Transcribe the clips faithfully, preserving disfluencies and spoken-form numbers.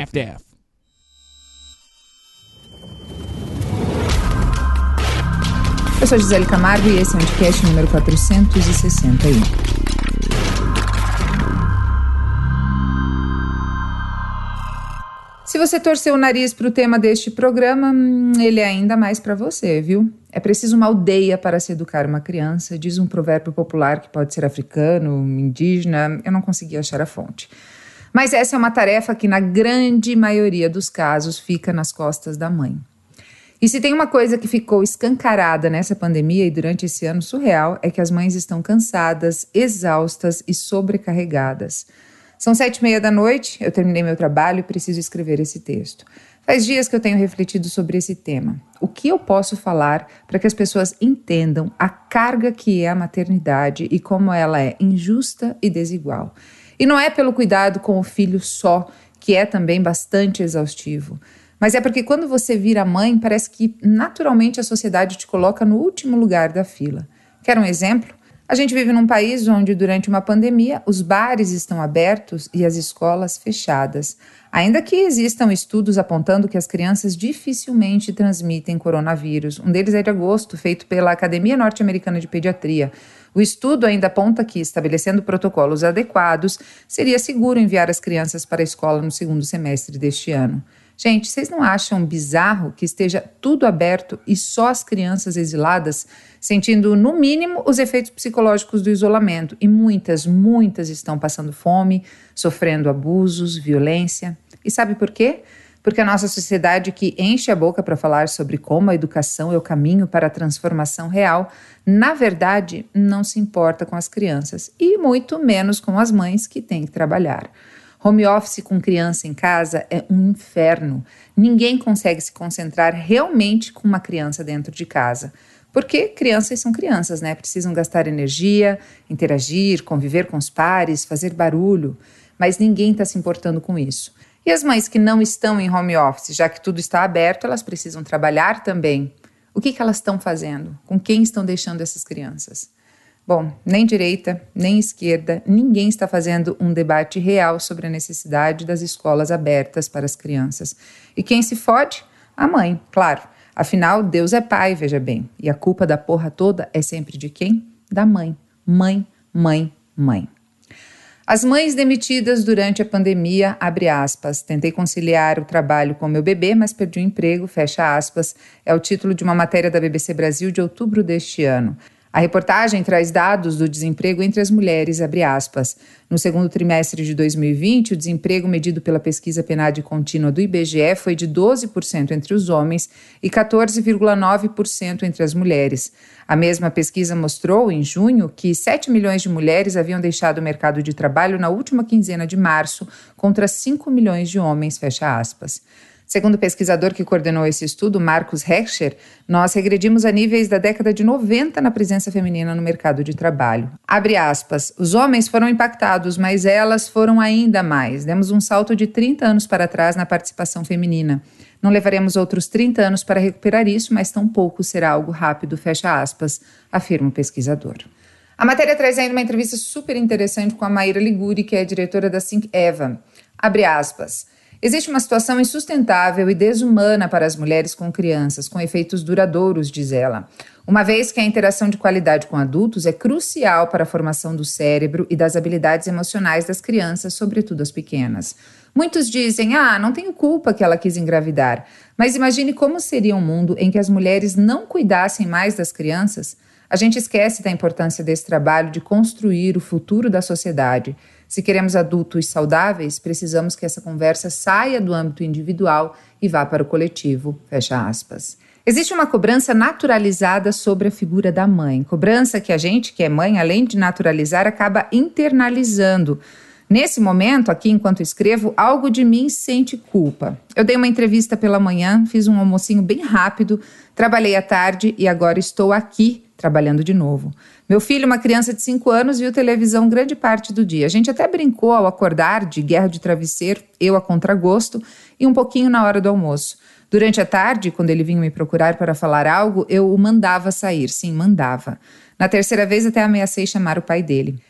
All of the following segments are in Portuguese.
Half-Deaf. Eu sou Gisele Camargo e esse é o podcast número quatrocentos e sessenta e um. Se você torceu o nariz para o tema deste programa, ele é ainda mais para você, viu? É preciso uma aldeia para se educar uma criança, diz um provérbio popular que pode ser africano, indígena, eu não consegui achar a fonte. Mas essa é uma tarefa que, na grande maioria dos casos, fica nas costas da mãe. E se tem uma coisa que ficou escancarada nessa pandemia e durante esse ano surreal, é que as mães estão cansadas, exaustas e sobrecarregadas. São sete e meia da noite, eu terminei meu trabalho e preciso escrever esse texto. Faz dias que eu tenho refletido sobre esse tema. O que eu posso falar para que as pessoas entendam a carga que é a maternidade e como ela é injusta e desigual? E não é pelo cuidado com o filho só, que é também bastante exaustivo. Mas é porque quando você vira mãe, parece que naturalmente a sociedade te coloca no último lugar da fila. Quer um exemplo? A gente vive num país onde, durante uma pandemia, os bares estão abertos e as escolas fechadas. Ainda que existam estudos apontando que as crianças dificilmente transmitem coronavírus. Um deles é de agosto, feito pela Academia Norte-Americana de Pediatria. O estudo ainda aponta que, estabelecendo protocolos adequados, seria seguro enviar as crianças para a escola no segundo semestre deste ano. Gente, vocês não acham bizarro que esteja tudo aberto e só as crianças exiladas, sentindo, no mínimo, os efeitos psicológicos do isolamento? E muitas, muitas estão passando fome, sofrendo abusos, violência. E sabe por quê? Porque a nossa sociedade, que enche a boca para falar sobre como a educação é o caminho para a transformação real, na verdade, não se importa com as crianças e muito menos com as mães que têm que trabalhar. Home office com criança em casa é um inferno. Ninguém consegue se concentrar realmente com uma criança dentro de casa. Porque crianças são crianças, né? Precisam gastar energia, interagir, conviver com os pares, fazer barulho. Mas ninguém está se importando com isso. E as mães que não estão em home office, já que tudo está aberto, elas precisam trabalhar também. O que que elas estão fazendo? Com quem estão deixando essas crianças? Bom, nem direita, nem esquerda, ninguém está fazendo um debate real sobre a necessidade das escolas abertas para as crianças. E quem se fode? A mãe, claro. Afinal, Deus é pai, veja bem. E a culpa da porra toda é sempre de quem? Da mãe. Mãe, mãe, mãe. As mães demitidas durante a pandemia, abre aspas, tentei conciliar o trabalho com meu bebê, mas perdi o emprego, fecha aspas, é o título de uma matéria da B B C Brasil de outubro deste ano. A reportagem traz dados do desemprego entre as mulheres, abre aspas. No segundo trimestre de dois mil e vinte, o desemprego medido pela pesquisa PNAD contínua do I B G E foi de doze por cento entre os homens e quatorze vírgula nove por cento entre as mulheres. A mesma pesquisa mostrou, em junho, que sete milhões de mulheres haviam deixado o mercado de trabalho na última quinzena de março, contra cinco milhões de homens, fecha aspas. Segundo o pesquisador que coordenou esse estudo, Marcus Heckscher, nós regredimos a níveis da década de noventa na presença feminina no mercado de trabalho. Abre aspas, os homens foram impactados, mas elas foram ainda mais. Demos um salto de trinta anos para trás na participação feminina. Não levaremos outros trinta anos para recuperar isso, mas tampouco será algo rápido, fecha aspas, afirma o pesquisador. A matéria traz ainda uma entrevista super interessante com a Maíra Liguri, que é a diretora da Think Eva. Abre aspas. Existe uma situação insustentável e desumana para as mulheres com crianças, com efeitos duradouros, diz ela. Uma vez que a interação de qualidade com adultos é crucial para a formação do cérebro e das habilidades emocionais das crianças, sobretudo as pequenas. Muitos dizem, ah, não tenho culpa que ela quis engravidar. Mas imagine como seria um mundo em que as mulheres não cuidassem mais das crianças. A gente esquece da importância desse trabalho de construir o futuro da sociedade. Se queremos adultos saudáveis, precisamos que essa conversa saia do âmbito individual e vá para o coletivo, fecha aspas. Existe uma cobrança naturalizada sobre a figura da mãe. Cobrança que a gente, que é mãe, além de naturalizar, acaba internalizando. Nesse momento, aqui enquanto escrevo, algo de mim sente culpa. Eu dei uma entrevista pela manhã, fiz um almocinho bem rápido, trabalhei à tarde e agora estou aqui trabalhando de novo. Meu filho, uma criança de cinco anos, viu televisão grande parte do dia. A gente até brincou ao acordar de guerra de travesseiro, eu a contragosto, e um pouquinho na hora do almoço. Durante a tarde, quando ele vinha me procurar para falar algo, eu o mandava sair. Sim, mandava. Na terceira vez, até ameacei chamar o pai dele.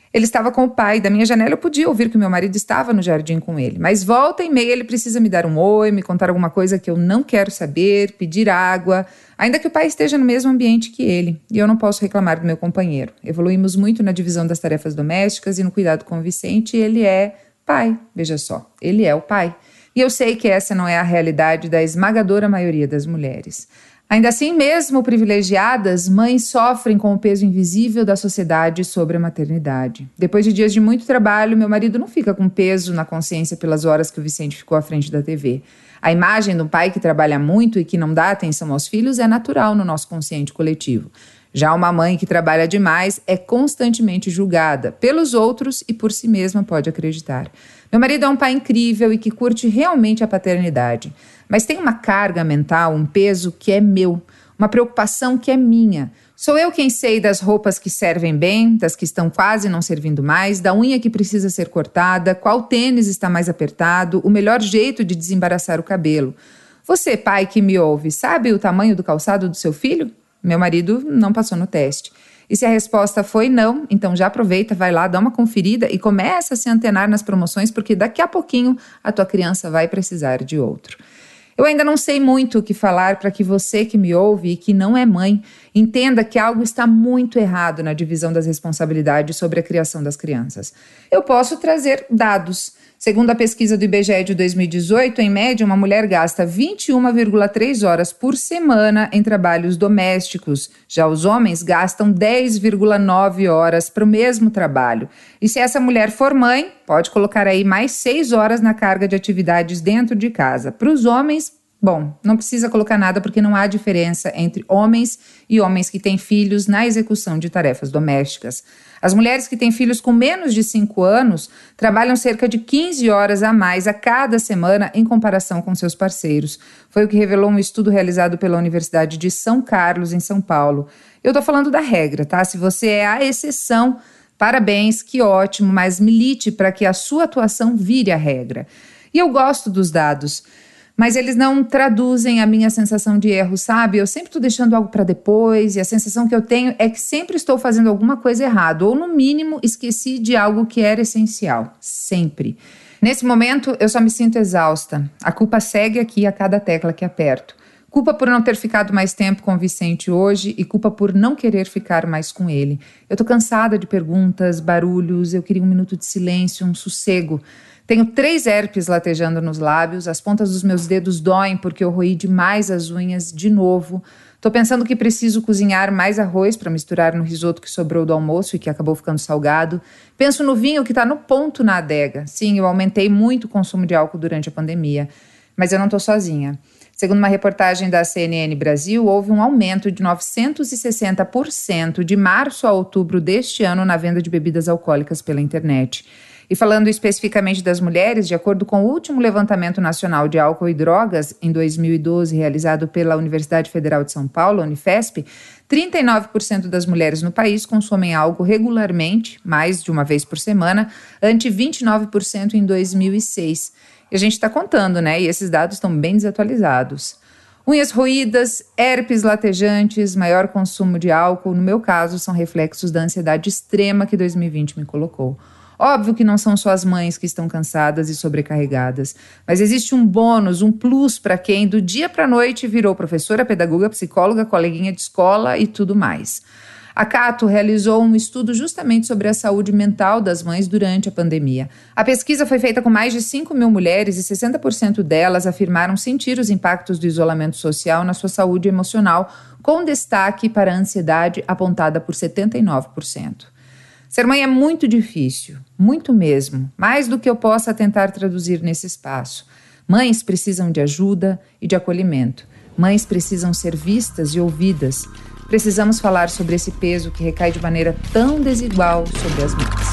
Ele estava com o pai. Da minha janela eu podia ouvir que meu marido estava no jardim com ele. Mas volta e meia ele precisa me dar um oi, me contar alguma coisa que eu não quero saber, pedir água, ainda que o pai esteja no mesmo ambiente que ele. E eu não posso reclamar do meu companheiro. Evoluímos muito na divisão das tarefas domésticas e no cuidado com o Vicente. E ele é pai, veja só. Ele é o pai. E eu sei que essa não é a realidade da esmagadora maioria das mulheres. Ainda assim, mesmo privilegiadas, mães sofrem com o peso invisível da sociedade sobre a maternidade. Depois de dias de muito trabalho, meu marido não fica com peso na consciência pelas horas que o Vicente ficou à frente da T V. A imagem do pai que trabalha muito e que não dá atenção aos filhos é natural no nosso consciente coletivo. Já uma mãe que trabalha demais é constantemente julgada pelos outros e por si mesma, pode acreditar. Meu marido é um pai incrível e que curte realmente a paternidade, mas tem uma carga mental, um peso que é meu, uma preocupação que é minha. Sou eu quem sei das roupas que servem bem, das que estão quase não servindo mais, da unha que precisa ser cortada, qual tênis está mais apertado, o melhor jeito de desembaraçar o cabelo. Você, pai que me ouve, sabe o tamanho do calçado do seu filho? Meu marido não passou no teste. E se a resposta foi não, então já aproveita, vai lá, dá uma conferida e começa a se antenar nas promoções, porque daqui a pouquinho a tua criança vai precisar de outro. Eu ainda não sei muito o que falar para que você que me ouve e que não é mãe entenda que algo está muito errado na divisão das responsabilidades sobre a criação das crianças. Eu posso trazer dados. Segundo a pesquisa do I B G E de dois mil e dezoito, em média, uma mulher gasta vinte e uma vírgula três horas por semana em trabalhos domésticos. Já os homens gastam dez vírgula nove horas para o mesmo trabalho. E se essa mulher for mãe, pode colocar aí mais seis horas na carga de atividades dentro de casa. Para os homens, bom, não precisa colocar nada porque não há diferença entre homens e homens que têm filhos na execução de tarefas domésticas. As mulheres que têm filhos com menos de cinco anos trabalham cerca de quinze horas a mais a cada semana em comparação com seus parceiros. Foi o que revelou um estudo realizado pela Universidade de São Carlos, em São Paulo. Eu tô falando da regra, tá? Se você é a exceção, parabéns, que ótimo, mas milite para que a sua atuação vire a regra. E eu gosto dos dados, mas eles não traduzem a minha sensação de erro, sabe? Eu sempre estou deixando algo para depois e a sensação que eu tenho é que sempre estou fazendo alguma coisa errada ou, no mínimo, esqueci de algo que era essencial. Sempre. Nesse momento, eu só me sinto exausta. A culpa segue aqui a cada tecla que aperto. Culpa por não ter ficado mais tempo com o Vicente hoje e culpa por não querer ficar mais com ele. Eu tô cansada de perguntas, barulhos, eu queria um minuto de silêncio, um sossego. Tenho três herpes latejando nos lábios, as pontas dos meus dedos doem porque eu roí demais as unhas de novo. Tô pensando que preciso cozinhar mais arroz para misturar no risoto que sobrou do almoço e que acabou ficando salgado. Penso no vinho que tá no ponto na adega. Sim, eu aumentei muito o consumo de álcool durante a pandemia, mas eu não tô sozinha. Segundo uma reportagem da C N N Brasil, houve um aumento de novecentos e sessenta por cento de março a outubro deste ano na venda de bebidas alcoólicas pela internet. E falando especificamente das mulheres, de acordo com o último levantamento nacional de álcool e drogas, em dois mil e doze, realizado pela Universidade Federal de São Paulo, Unifesp, trinta e nove por cento das mulheres no país consomem álcool regularmente, mais de uma vez por semana, ante vinte e nove por cento em dois mil e seis. E a gente está contando, né? E esses dados estão bem desatualizados. Unhas roídas, herpes latejantes, maior consumo de álcool, no meu caso, são reflexos da ansiedade extrema que dois mil e vinte me colocou. Óbvio que não são só as mães que estão cansadas e sobrecarregadas, mas existe um bônus, um plus para quem do dia para a noite virou professora, pedagoga, psicóloga, coleguinha de escola e tudo mais. A Cato realizou um estudo justamente sobre a saúde mental das mães durante a pandemia. A pesquisa foi feita com mais de cinco mil mulheres e sessenta por cento delas afirmaram sentir os impactos do isolamento social na sua saúde emocional, com destaque para a ansiedade apontada por setenta e nove por cento. Ser mãe é muito difícil, muito mesmo, mais do que eu possa tentar traduzir nesse espaço. Mães precisam de ajuda e de acolhimento. Mães precisam ser vistas e ouvidas. Precisamos falar sobre esse peso que recai de maneira tão desigual sobre as mães.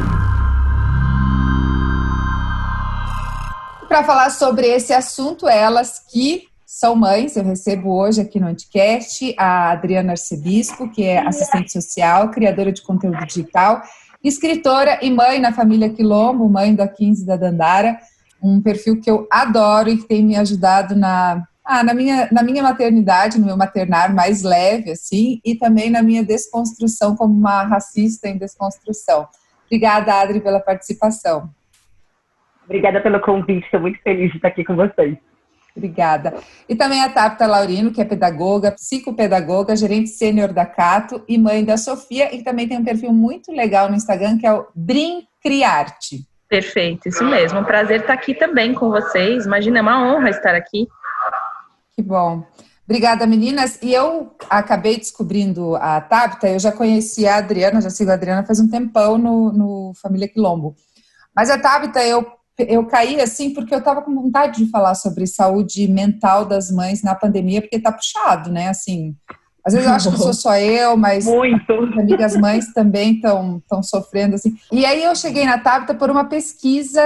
Para falar sobre esse assunto, elas que são mães, eu recebo hoje aqui no Anticast a Adriana Arcebispo, que é assistente social, criadora de conteúdo digital, escritora e mãe na família Quilombo, mãe da quinze e da Dandara, um perfil que eu adoro e que tem me ajudado na, ah, na, minha, na minha maternidade, no meu maternar mais leve, assim, e também na minha desconstrução como uma racista em desconstrução. Obrigada, Adri, pela participação. Obrigada pelo convite, estou muito feliz de estar aqui com vocês. Obrigada. E também a Tabita Laurino, que é pedagoga, psicopedagoga, gerente sênior da Cato e mãe da Sofia, e também tem um perfil muito legal no Instagram, que é o Brincriarte. Perfeito, isso mesmo. Um prazer estar aqui também com vocês. Imagina, é uma honra estar aqui. Que bom. Obrigada, meninas. E eu acabei descobrindo a Tabita, eu já conheci a Adriana, já sigo a Adriana faz um tempão no, no Família Quilombo. Mas a Tabita, eu Eu caí assim porque eu estava com vontade de falar sobre saúde mental das mães na pandemia, porque tá puxado, né? Assim, às vezes eu acho que sou só eu, mas Muito. As amigas mães também estão estão sofrendo assim. E aí eu cheguei na Tabita por uma pesquisa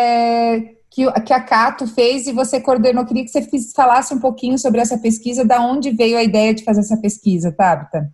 é, que, que a Cato fez e você coordenou. Eu queria que você fiz, falasse um pouquinho sobre essa pesquisa, da onde veio a ideia de fazer essa pesquisa, Tabita?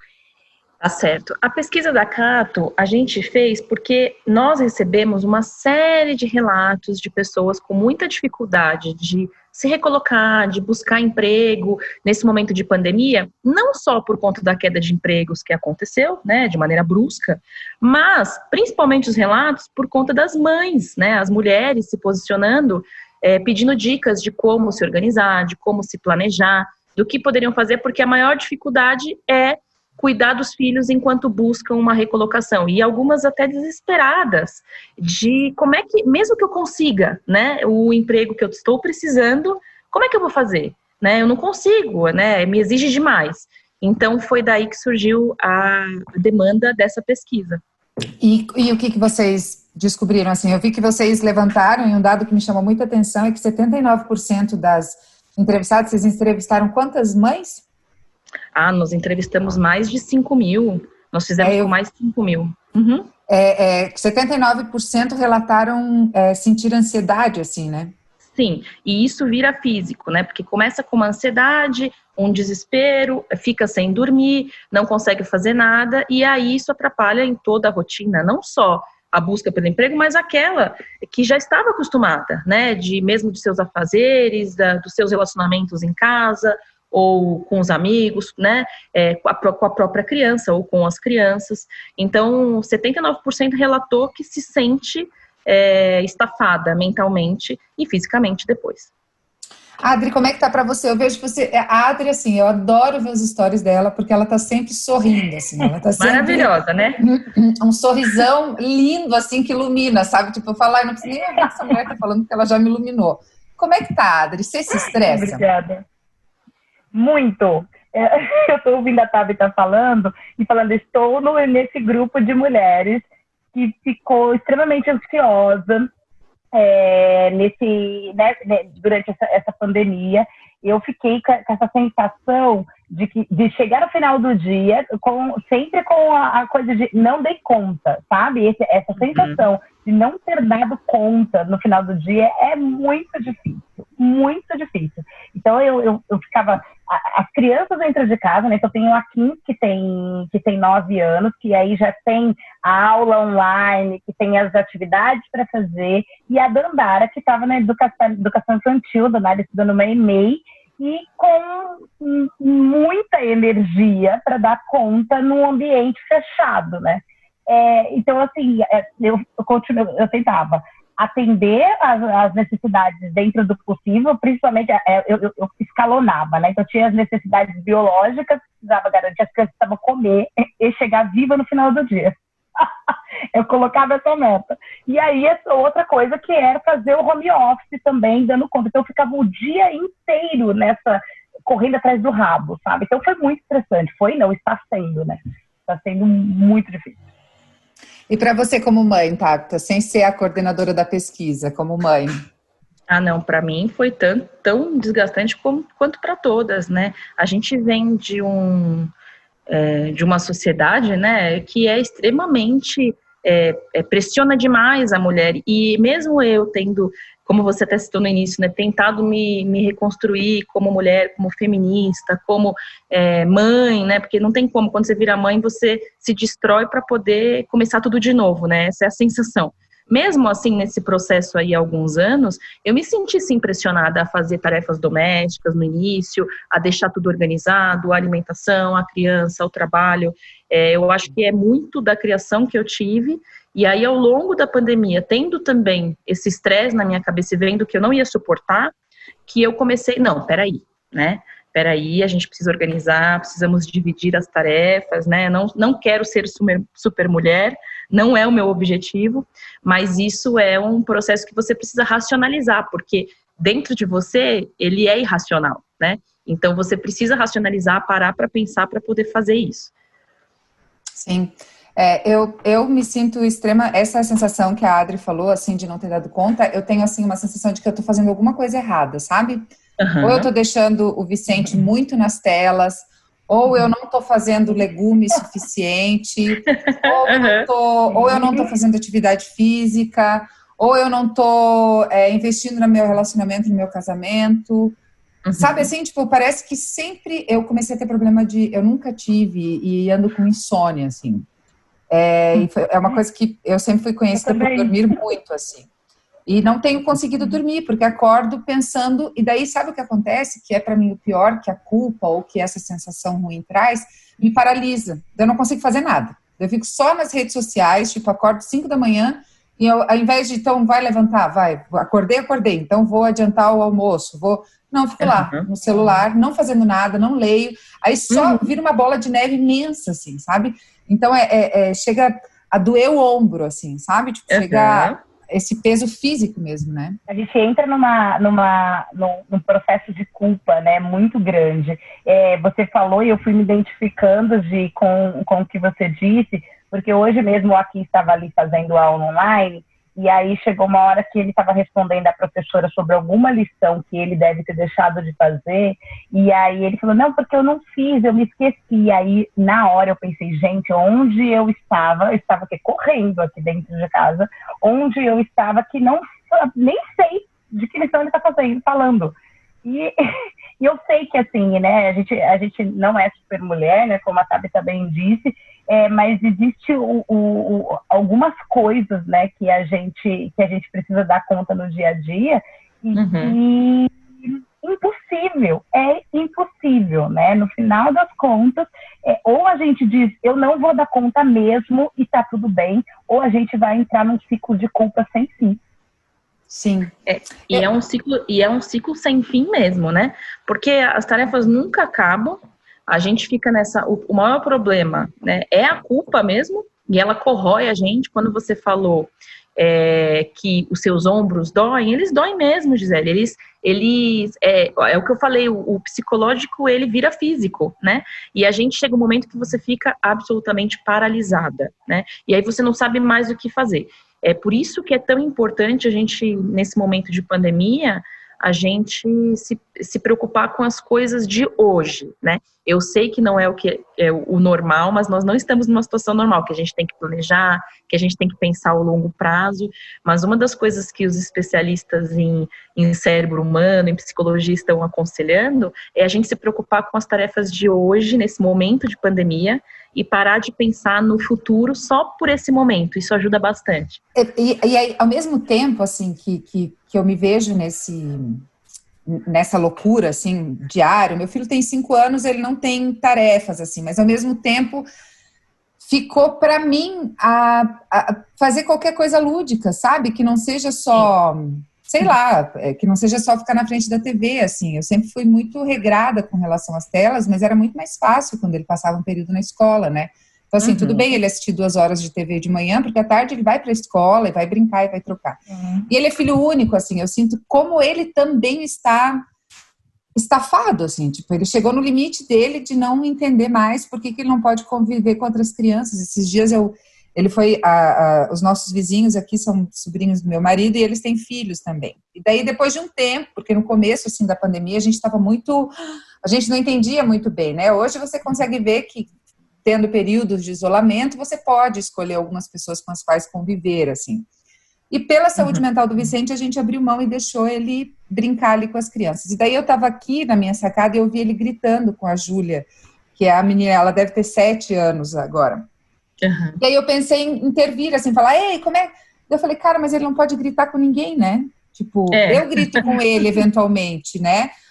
Tá certo. A pesquisa da Cato a gente fez porque nós recebemos uma série de relatos de pessoas com muita dificuldade de se recolocar, de buscar emprego nesse momento de pandemia, não só por conta da queda de empregos que aconteceu, né, de maneira brusca, mas principalmente os relatos por conta das mães, né, as mulheres se posicionando, é, pedindo dicas de como se organizar, de como se planejar, do que poderiam fazer, porque a maior dificuldade é cuidar dos filhos enquanto buscam uma recolocação, e algumas até desesperadas de como é que, mesmo que eu consiga, né, o emprego que eu estou precisando, como é que eu vou fazer? Né, eu não consigo, né, me exige demais. Então foi daí que surgiu a demanda dessa pesquisa. E, e o que, que vocês descobriram? Assim, eu vi que vocês levantaram, e um dado que me chamou muita atenção é que setenta e nove por cento das entrevistadas, vocês entrevistaram quantas mães? Ah, nós entrevistamos mais de cinco mil, nós fizemos é, eu... com mais de cinco mil. Uhum. É, é, setenta e nove por cento relataram é, sentir ansiedade, assim, né? Sim, e isso vira físico, né? Porque começa com uma ansiedade, um desespero, fica sem dormir, não consegue fazer nada, e aí isso atrapalha em toda a rotina, não só a busca pelo emprego, mas aquela que já estava acostumada, né? De mesmo de seus afazeres, da, dos seus relacionamentos em casa, ou com os amigos, né, é, com, a, com a própria criança, ou com as crianças. Então, setenta e nove por cento relatou que se sente é, estafada mentalmente e fisicamente depois. Adri, como é que tá pra você? Eu vejo que você... A Adri, assim, eu adoro ver as histórias dela, porque ela tá sempre sorrindo, assim. Ela tá sempre... Maravilhosa, né? Um sorrisão lindo, assim, que ilumina, sabe? Tipo, eu falo, ai, não preciso nem ouvir essa mulher tá falando, porque ela já me iluminou. Como é que tá, Adri? Você se estressa? Obrigada. Muito. Eu estou ouvindo a Tabita falando e falando, estou no, nesse grupo de mulheres que ficou extremamente ansiosa é, nesse, né, durante essa, essa pandemia. Eu fiquei com essa sensação de, que, de chegar no final do dia com, sempre com a, a coisa de não dei conta, sabe? Esse, essa sensação uhum. de não ter dado conta no final do dia é muito difícil, muito difícil. Então eu, eu, eu ficava... As crianças dentro de casa, né? Então eu tenho a Kim, que tem, que tem nove anos, que aí já tem a aula online, que tem as atividades para fazer, e a Dandara, que estava na educação, educação infantil, a Dandara estudando no E M E I, e com muita energia para dar conta num ambiente fechado, né? É, então, assim, eu, eu, continuo, eu tentava atender as, as necessidades dentro do possível, principalmente eu, eu, eu escalonava, né? Então tinha as necessidades biológicas, precisava garantir as crianças precisavam comer e chegar viva no final do dia. Eu colocava essa meta. E aí essa outra coisa que era fazer o home office também, dando conta. Então eu ficava o dia inteiro nessa, correndo atrás do rabo, sabe? Então foi muito estressante. Foi, não, está sendo, né? Está sendo muito difícil. E para você como mãe, Tabita, sem ser a coordenadora da pesquisa, como mãe? Ah, não, para mim foi tão, tão desgastante como, quanto para todas, né? A gente vem de, um, é, de uma sociedade, né, que é extremamente, é, é, pressiona demais a mulher, e mesmo eu tendo, como você até citou no início, né, tentado me, me reconstruir como mulher, como feminista, como é, mãe, né, porque não tem como, quando você vira mãe, você se destrói para poder começar tudo de novo, né, essa é a sensação. Mesmo assim, nesse processo aí há alguns anos, eu me senti sim pressionada a fazer tarefas domésticas no início, a deixar tudo organizado, a alimentação, a criança, o trabalho. É, eu acho que é muito da criação que eu tive E aí, ao longo da pandemia, tendo também esse estresse na minha cabeça e vendo que eu não ia suportar, que eu comecei, não, peraí, né? Peraí, a gente precisa organizar, precisamos dividir as tarefas, né? Não, não quero ser super, super mulher, não é o meu objetivo, mas isso é um processo que você precisa racionalizar, porque dentro de você, ele é irracional, né? Então, você precisa racionalizar, parar para pensar para poder fazer isso. Sim. É, eu, eu me sinto extrema, essa sensação que a Adri falou, assim, de não ter dado conta, eu tenho, assim, uma sensação de que eu tô fazendo alguma coisa errada, sabe? Uhum. Ou eu tô deixando o Vicente uhum. muito nas telas, ou eu não tô fazendo legume suficiente, ou, eu não tô, ou eu não tô fazendo atividade física, ou eu não tô é, investindo no meu relacionamento, no meu casamento. Uhum. Sabe, assim, tipo, parece que sempre eu comecei a ter problema de... Eu nunca tive e ando com insônia, assim. É, e foi, é uma coisa que eu sempre fui conhecida por dormir muito, assim. E não tenho conseguido dormir, porque acordo pensando... E daí, sabe o que acontece? Que é para mim o pior, que a culpa ou que essa sensação ruim traz, me paralisa. Eu não consigo fazer nada. Eu fico só nas redes sociais, tipo, acordo cinco da manhã e eu, ao invés de, então, vai levantar, vai, acordei, acordei, então vou adiantar o almoço, vou... Não, fico lá, no celular, não fazendo nada, não leio. Aí só uhum. vira uma bola de neve imensa, assim, sabe? Então, é, é, é, chega a doer o ombro, assim, sabe? Tipo, uhum. chega esse peso físico mesmo, né? A gente entra numa, numa, num, num processo de culpa, né? Muito grande. É, você falou e eu fui me identificando de, com, com o que você disse, porque hoje mesmo aqui estava ali fazendo aula online, e aí chegou uma hora que ele estava respondendo à professora sobre alguma lição que ele deve ter deixado de fazer, e aí ele falou, não, porque eu não fiz, eu me esqueci. E aí, na hora, eu pensei, gente, onde eu estava? Eu estava aqui, correndo aqui dentro de casa, onde eu estava que não, nem sei de que lição ele está fazendo, falando. E, e eu sei que, assim, né, a gente, a gente não é super mulher, né, como a Tabita bem disse, É, mas existe o, o, o, algumas coisas, né, que a gente que a gente precisa dar conta no dia a dia e, uhum. e impossível, é impossível, né? No final das contas, é, ou a gente diz eu não vou dar conta mesmo e tá tudo bem, ou a gente vai entrar num ciclo de culpa sem fim. Sim, é, e é. é um ciclo e é um ciclo sem fim mesmo, né? Porque as tarefas nunca acabam. A gente fica nessa... O, o maior problema, né, é a culpa mesmo, e ela corrói a gente. Quando você falou é, que os seus ombros doem, eles doem mesmo, Gisele. Eles, eles, é, é o que eu falei, o, o psicológico, ele vira físico, né? E a gente chega um momento que você fica absolutamente paralisada, né? E aí você não sabe mais o que fazer. É por isso que é tão importante a gente, nesse momento de pandemia, a gente se, se preocupar com as coisas de hoje, né? Eu sei que não é o que é o normal, mas nós não estamos numa situação normal, que a gente tem que planejar, que a gente tem que pensar ao longo prazo, mas uma das coisas que os especialistas em, em cérebro humano, em psicologia estão aconselhando, é a gente se preocupar com as tarefas de hoje, nesse momento de pandemia, e parar de pensar no futuro só por esse momento. Isso ajuda bastante. E, e aí, ao mesmo tempo, assim, que, que, que eu me vejo nesse, nessa loucura, assim, diário, meu filho tem cinco anos, ele não tem tarefas, assim, mas ao mesmo tempo ficou para mim a, a fazer qualquer coisa lúdica, sabe? Que não seja só... Sim. Sei lá, que não seja só ficar na frente da T V, assim. Eu sempre fui muito regrada com relação às telas, mas era muito mais fácil quando ele passava um período na escola, né? Então, assim, uhum. tudo bem ele assistir duas horas de T V de manhã, porque à tarde ele vai para a escola e vai brincar e vai trocar. Uhum. E ele é filho único, assim, eu sinto como ele também está estafado, assim, tipo, ele chegou no limite dele de não entender mais por que que ele não pode conviver com outras crianças. Esses dias eu... Ele foi, a, a, os nossos vizinhos aqui são sobrinhos do meu marido e eles têm filhos também. E daí, depois de um tempo, porque no começo, assim, da pandemia, a gente estava muito, a gente não entendia muito bem, né? Hoje você consegue ver que, tendo períodos de isolamento, você pode escolher algumas pessoas com as quais conviver, assim. E pela saúde uhum. mental do Vicente, a gente abriu mão e deixou ele brincar ali com as crianças. E daí eu estava aqui na minha sacada e eu vi ele gritando com a Júlia, que é a menina, ela deve ter sete anos agora. Uhum. E aí eu pensei em intervir, assim, falar, ei, como é? Eu falei, cara, mas ele não pode gritar com ninguém, né? Tipo, é. eu grito com ele eventualmente, né?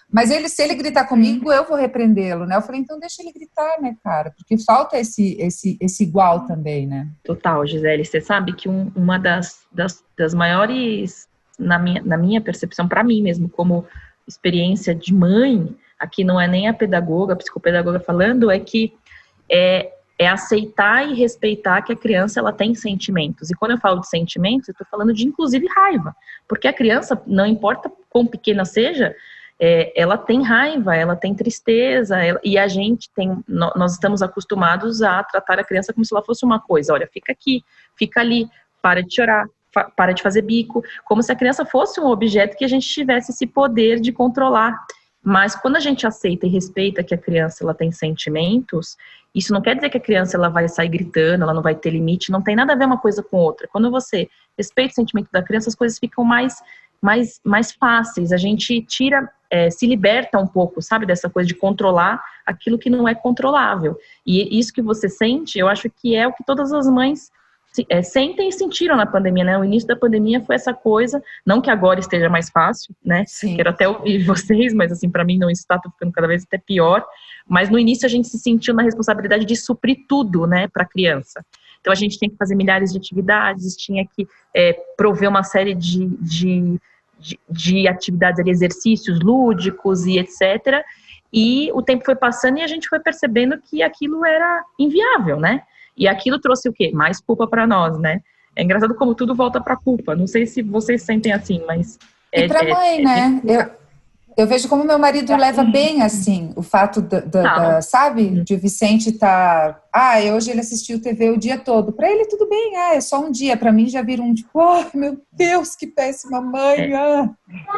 Mas ele, se ele gritar comigo, eu vou repreendê-lo, né? Eu falei, então deixa ele gritar, né, cara? Porque falta esse, esse, esse igual também, né? Total, Gisele. Você sabe que um, uma das, das, das maiores, na minha, na minha percepção, para mim mesmo, como experiência de mãe, aqui não é nem a pedagoga, a psicopedagoga falando, é que é, é aceitar e respeitar que a criança ela tem sentimentos. E quando eu falo de sentimentos, eu estou falando de, inclusive, raiva. Porque a criança, não importa quão pequena seja, É, ela tem raiva, ela tem tristeza, ela, e a gente tem, nós estamos acostumados a tratar a criança como se ela fosse uma coisa, olha, fica aqui, fica ali, para de chorar, fa, para de fazer bico, como se a criança fosse um objeto que a gente tivesse esse poder de controlar. Mas quando a gente aceita e respeita que a criança ela tem sentimentos, isso não quer dizer que a criança ela vai sair gritando, ela não vai ter limite, não tem nada a ver uma coisa com outra. Quando você respeita o sentimento da criança, as coisas ficam mais, mais, mais fáceis, a gente tira... É, se liberta um pouco, sabe, dessa coisa de controlar aquilo que não é controlável. E isso que você sente, eu acho que é o que todas as mães é, sentem e sentiram na pandemia, né? O início da pandemia foi essa coisa, não que agora esteja mais fácil, né? Sim. Quero até ouvir vocês, mas assim, para mim não está, tá ficando cada vez até pior. Mas no início a gente se sentiu na responsabilidade de suprir tudo, né, para a criança. Então a gente tinha que fazer milhares de atividades, tinha que é, prover uma série de... de De, de atividades, ali, exercícios lúdicos e etcétera. E o tempo foi passando e a gente foi percebendo que aquilo era inviável, né? E aquilo trouxe o quê? Mais culpa para nós, né? É engraçado como tudo volta para culpa. Não sei se vocês sentem assim, mas... E é, para é, mãe, é, né? É, eu, eu vejo como meu marido leva bem, assim, o fato, da, da, da, sabe? De o Vicente tá... Ah, hoje ele assistiu T V o dia todo. Para ele tudo bem, ah, é só um dia. Para mim já vira um tipo, oh, meu Deus, que péssima mãe. Ah.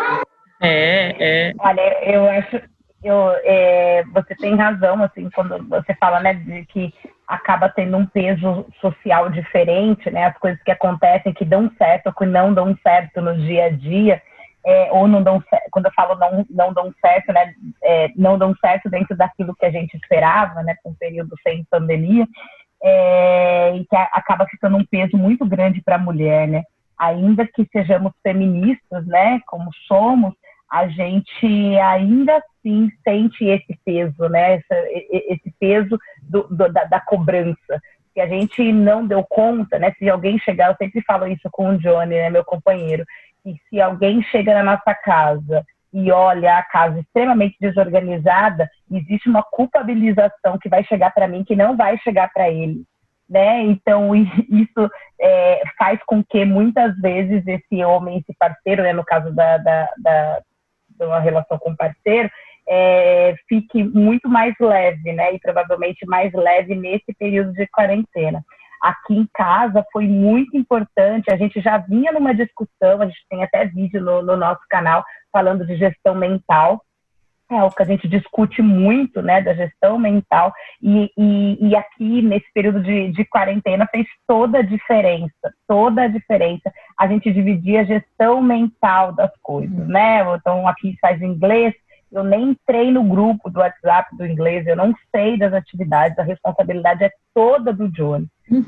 É, é. Olha, eu acho... Eu, é, você tem razão, assim, quando você fala, né, de que acaba tendo um peso social diferente, né, as coisas que acontecem, que dão certo ou que não dão certo no dia a dia, é, ou não dão certo, quando eu falo não, não dão certo, né, é, não dão certo dentro daquilo que a gente esperava, né, com um período sem pandemia, é, e que a, acaba ficando um peso muito grande para a mulher, né, ainda que sejamos feministas, né, como somos, a gente ainda assim sente esse peso, né? Esse, esse peso do, do, da, da cobrança, que a gente não deu conta, né? Se alguém chegar, eu sempre falo isso com o Johnny, né, meu companheiro, que se alguém chega na nossa casa e olha a casa extremamente desorganizada, existe uma culpabilização que vai chegar para mim que não vai chegar para ele. Né? Então, isso é, faz com que muitas vezes esse homem, esse parceiro, né, no caso da, da, da de uma relação com o parceiro, é, fique muito mais leve, né? E provavelmente mais leve nesse período de quarentena. Aqui em casa foi muito importante, a gente já vinha numa discussão, a gente tem até vídeo no, no nosso canal falando de gestão mental, é o que a gente discute muito, né, da gestão mental, e, e, e aqui, nesse período de, de quarentena, fez toda a diferença, toda a diferença, a gente dividir a gestão mental das coisas, né, então aqui faz inglês, eu nem entrei no grupo do WhatsApp do inglês, eu não sei das atividades, a responsabilidade é toda do Johnny. Uhum.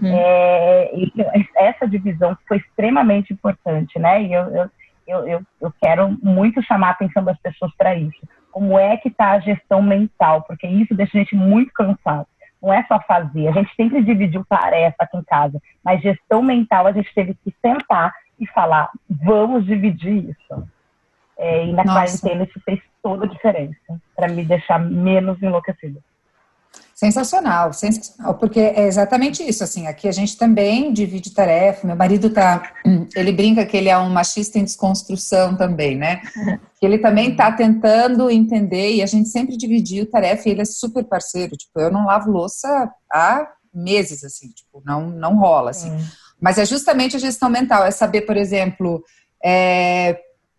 É, e essa divisão foi extremamente importante, né, e eu, eu, eu, eu, eu quero muito chamar a atenção das pessoas para isso. Como é que está a gestão mental, porque isso deixa a gente muito cansado. Não é só fazer, a gente sempre dividiu tarefa aqui em casa, mas gestão mental a gente teve que sentar e falar, vamos dividir isso. É, e na Nossa. quarentena isso fez toda a diferença, para me deixar menos enlouquecida. Sensacional, sensacional, porque é exatamente isso, assim, aqui a gente também divide tarefa, meu marido tá, ele brinca que ele é um machista em desconstrução também, né, que ele também tá tentando entender, e a gente sempre dividiu tarefa, e ele é super parceiro, tipo, eu não lavo louça há meses, assim, tipo, não, não rola, assim, hum. mas é justamente a gestão mental, é saber, por exemplo, é...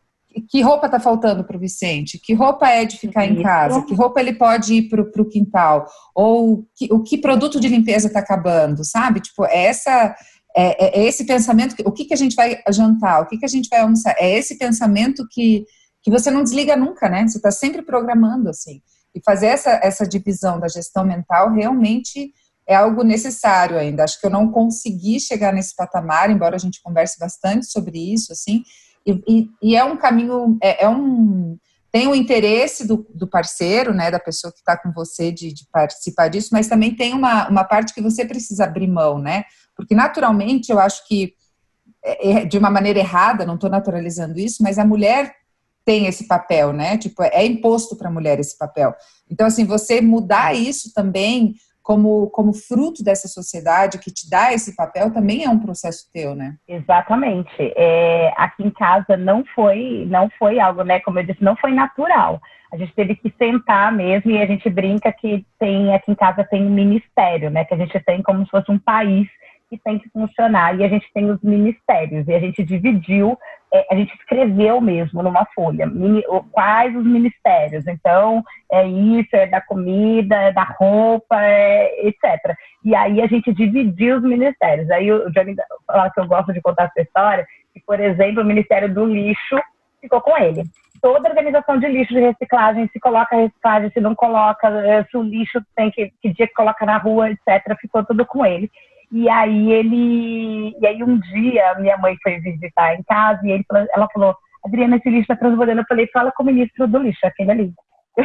que roupa está faltando para o Vicente, que roupa é de ficar Isso. em casa, que roupa ele pode ir para o quintal, ou que, o que produto de limpeza está acabando, sabe? Tipo, é, essa, é, é esse pensamento, o que, que a gente vai jantar, o que, que a gente vai almoçar, é esse pensamento que, que você não desliga nunca, né? Você está sempre programando, assim. E fazer essa, essa divisão da gestão mental realmente é algo necessário ainda. Acho que eu não consegui chegar nesse patamar, embora a gente converse bastante sobre isso, assim. E, e, e é um caminho, é, é um, tem o interesse do, do parceiro, né, da pessoa que está com você de, de participar disso, mas também tem uma, uma parte que você precisa abrir mão, né? Porque naturalmente eu acho que, é, de uma maneira errada, não estou naturalizando isso, mas a mulher tem esse papel, né? Tipo, é imposto para a mulher esse papel. Então, assim, você mudar isso também como, como fruto dessa sociedade que te dá esse papel também é um processo teu, né? Exatamente. É, aqui em casa não foi, não foi algo, né? Como eu disse, não foi natural. A gente teve que sentar mesmo e a gente brinca que tem, aqui em casa tem um ministério, né? Que a gente tem como se fosse um país que tem que funcionar, e a gente tem os ministérios, e a gente dividiu, é, a gente escreveu mesmo numa folha, mini, quais os ministérios, então, é isso, é da comida, é da roupa, é, etcétera. E aí a gente dividiu os ministérios. Aí o Johnny fala que eu gosto de contar essa história, que, por exemplo, o Ministério do Lixo ficou com ele. Toda organização de lixo de reciclagem, se coloca reciclagem, se não coloca, se o lixo tem que, que dia que coloca na rua, etcétera, ficou tudo com ele. E aí ele, e aí um dia minha mãe foi visitar em casa e ele, ela falou, Adriana, esse lixo está transbordando. Eu falei, fala com o ministro do lixo, aquele ali.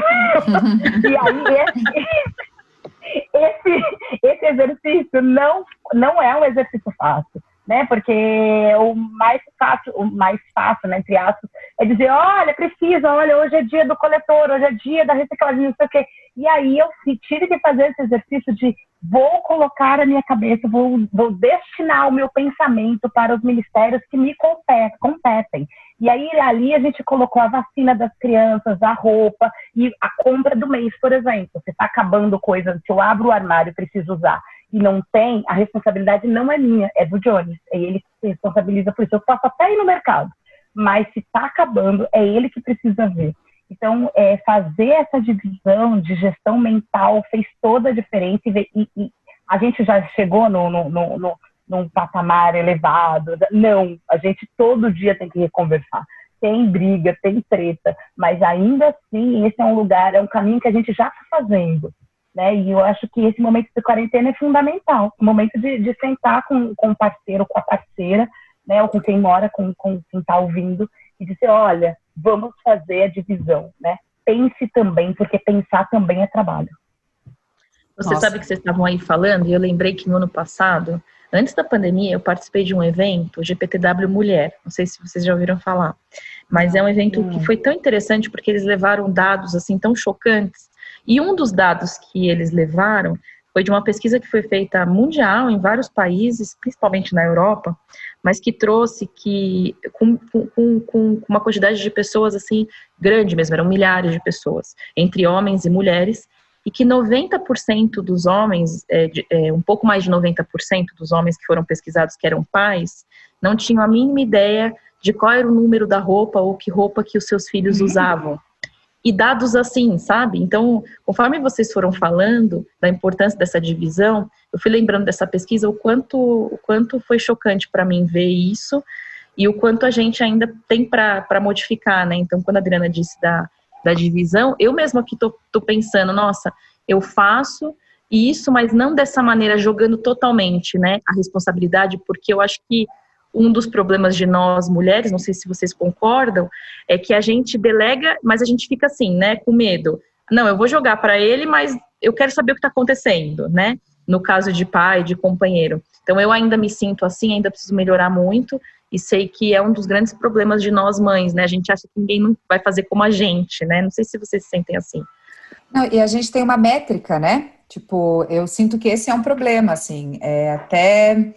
E aí esse, esse, esse exercício não, não é um exercício fácil, né? Porque o mais fácil, o mais fácil, né, entre aspas, é dizer, olha, precisa, olha, hoje é dia do coletor, hoje é dia da reciclagem, não sei o quê. E aí eu tive que fazer esse exercício de vou colocar a minha cabeça, vou, vou destinar o meu pensamento para os ministérios que me competem. E aí ali a gente colocou a vacina das crianças, a roupa e a compra do mês, por exemplo. Você está acabando coisa, se eu abro o armário e preciso usar e não tem, a responsabilidade não é minha, é do Johnny. É ele que se responsabiliza por isso. Eu posso até ir no mercado, mas se está acabando, é ele que precisa ver. Então, é, fazer essa divisão de gestão mental fez toda a diferença e, e, e a gente já chegou no, no, no, no, num patamar elevado. Não, a gente todo dia tem que reconversar. Tem briga, tem treta, mas ainda assim esse é um lugar, é um caminho que a gente já está fazendo, né? E eu acho que esse momento de quarentena é fundamental, o momento de, de sentar com, com o parceiro, com a parceira, né? Ou com quem mora, com, com quem está ouvindo, e dizer, olha, vamos fazer a divisão, né? Pense também, porque pensar também é trabalho. Você Nossa. sabe que vocês estavam aí falando, e eu lembrei que no ano passado, antes da pandemia, eu participei de um evento, G P T W Mulher, não sei se vocês já ouviram falar, mas é um evento hum. que foi tão interessante porque eles levaram dados assim tão chocantes, e um dos dados que eles levaram foi de uma pesquisa que foi feita mundial em vários países, principalmente na Europa, mas que trouxe que, com, com, com uma quantidade de pessoas assim, grande mesmo, eram milhares de pessoas, entre homens e mulheres, e que noventa por cento dos homens, é, de, é, um pouco mais de noventa por cento dos homens que foram pesquisados, que eram pais, não tinham a mínima ideia de qual era o número da roupa ou que roupa que os seus filhos usavam. E dados assim, sabe? Então, conforme vocês foram falando da importância dessa divisão, eu fui lembrando dessa pesquisa, o quanto, o quanto foi chocante para mim ver isso e o quanto a gente ainda tem para modificar, né? Então, quando a Adriana disse da, da divisão, eu mesma aqui tô, tô pensando, nossa, eu faço isso, mas não dessa maneira, jogando totalmente, né, a responsabilidade, porque eu acho que um dos problemas de nós mulheres, não sei se vocês concordam, é que a gente delega, mas a gente fica assim, né, com medo. Não, eu vou jogar para ele, mas eu quero saber o que está acontecendo, né? No caso de pai, de companheiro. Então, eu ainda me sinto assim, ainda preciso melhorar muito, e sei que é um dos grandes problemas de nós mães, né? A gente acha que ninguém não vai fazer como a gente, né? Não sei se vocês se sentem assim. Não, e a gente tem uma métrica, né? Tipo, eu sinto que esse é um problema, assim, é até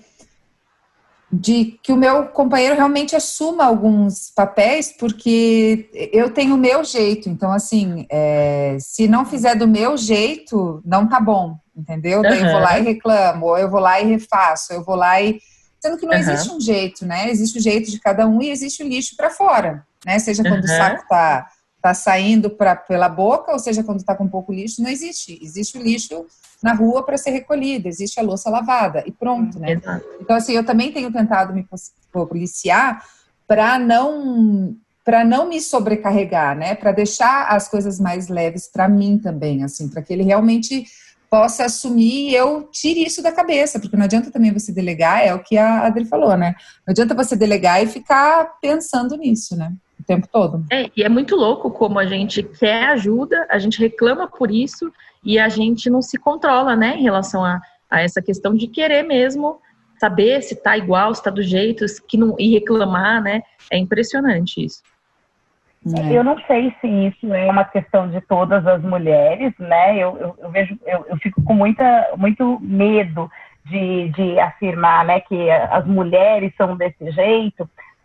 de que o meu companheiro realmente assuma alguns papéis, porque eu tenho o meu jeito, então assim, é, se não fizer do meu jeito, não tá bom, entendeu? Uhum. Daí eu vou lá e reclamo, ou eu vou lá e refaço, eu vou lá e... Sendo que não uhum. existe um jeito, né? Existe o jeito de cada um e existe o lixo para fora, né? Seja quando uhum. o saco tá, tá saindo pra, pela boca, ou seja quando tá com pouco lixo, não existe. Existe o lixo na rua para ser recolhido, existe a louça lavada e pronto, né? Exato. Então, assim, eu também tenho tentado me policiar para não, para não me sobrecarregar, né? Para deixar as coisas mais leves para mim também, assim, para que ele realmente possa assumir e eu tire isso da cabeça, porque não adianta também você delegar, é o que a Adri falou, né? Não adianta você delegar e ficar pensando nisso, né? tempo todo. É, e é muito louco como a gente quer ajuda, a gente reclama por isso e a gente não se controla, né, em relação a, a essa questão de querer mesmo saber se tá igual, se tá do jeito, que não, e reclamar, né, é impressionante isso. É. Eu não sei se isso é uma questão de todas as mulheres, né, eu, eu, eu vejo, eu, eu fico com muita, muito medo de, de afirmar, né, que as mulheres são desse jeito,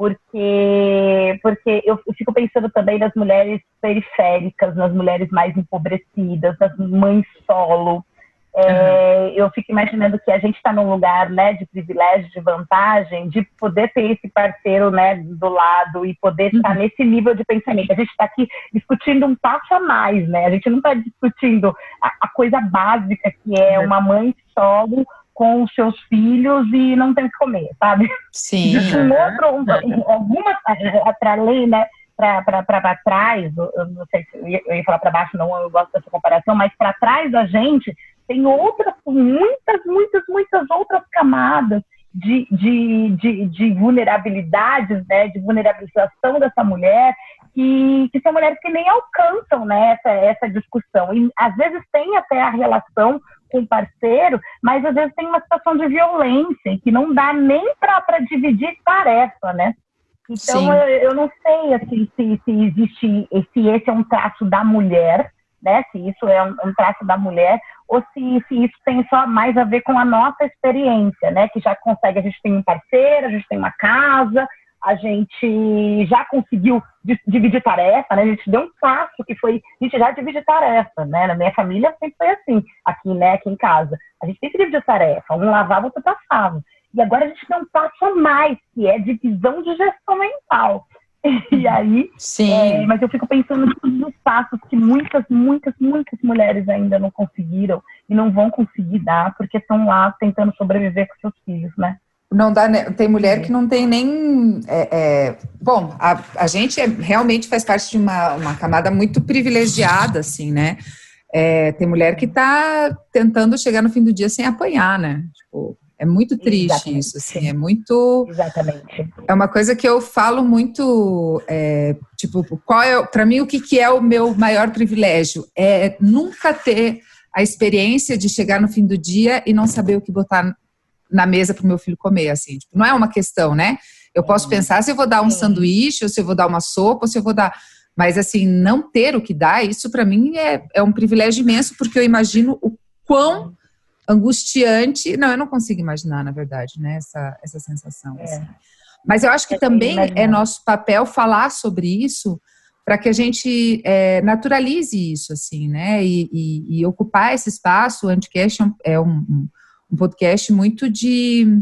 porque, porque eu, eu fico pensando também nas mulheres periféricas, nas mulheres mais empobrecidas, nas mães solo. É, uhum. Eu fico imaginando que a gente está num lugar, né, de privilégio, de vantagem, de poder ter esse parceiro, né, do lado e poder estar uhum. nesse nível de pensamento. A gente está aqui discutindo um passo a mais, né? A gente não está discutindo a, a coisa básica que é uma mãe solo com os seus filhos e não tem o que comer, sabe? Sim. Um outro, um, alguma, para além, né, para trás, eu não sei se eu ia, eu ia falar para baixo, não, eu gosto dessa comparação, mas para trás da gente tem outras, muitas, muitas, muitas outras camadas de, de, de, de vulnerabilidades, né, de vulnerabilização dessa mulher, que, que são mulheres que nem alcançam, né, essa, essa discussão. E às vezes tem até a relação com o parceiro, mas às vezes tem uma situação de violência, que não dá nem para dividir tarefa, né? Então, eu, eu não sei assim, se, se existe, se esse é um traço da mulher, né? Se isso é um, um traço da mulher, ou se, se isso tem só mais a ver com a nossa experiência, né? Que já consegue, a gente tem um parceiro, a gente tem uma casa, a gente já conseguiu dividir tarefa, né? A gente deu um passo que foi, a gente já divide tarefa, né? Na minha família sempre foi assim, aqui, né? Aqui em casa. A gente sempre dividiu tarefa, um lavava, outro passava. E agora a gente tem um passo a mais, que é divisão de gestão mental. E aí, Sim. É, mas eu fico pensando em todos os passos que muitas, muitas, muitas mulheres ainda não conseguiram e não vão conseguir dar, porque estão lá tentando sobreviver com seus filhos, né? Não dá, tem mulher que não tem nem... É, é, bom, a, a gente é, realmente faz parte de uma, uma camada muito privilegiada, assim, né? É, tem mulher que está tentando chegar no fim do dia sem apanhar, né? Tipo, é muito triste. Exatamente. Isso, assim, é muito... Exatamente. É uma coisa que eu falo muito, é, tipo, qual é, para mim, o que, que é o meu maior privilégio? É nunca ter a experiência de chegar no fim do dia e não saber o que botar na mesa para o meu filho comer, assim. Tipo, não é uma questão, né? Eu posso pensar se eu vou dar um sanduíche, ou se eu vou dar uma sopa, ou se eu vou dar... Mas, assim, não ter o que dar, isso para mim é, é um privilégio imenso, porque eu imagino o quão angustiante... Não, eu não consigo imaginar, na verdade, né? Essa, essa sensação, é. assim. Mas eu acho que também é nosso papel falar sobre isso para que a gente é, naturalize isso, assim, né? E, e, e ocupar esse espaço. O Anticast é um, um, um podcast muito de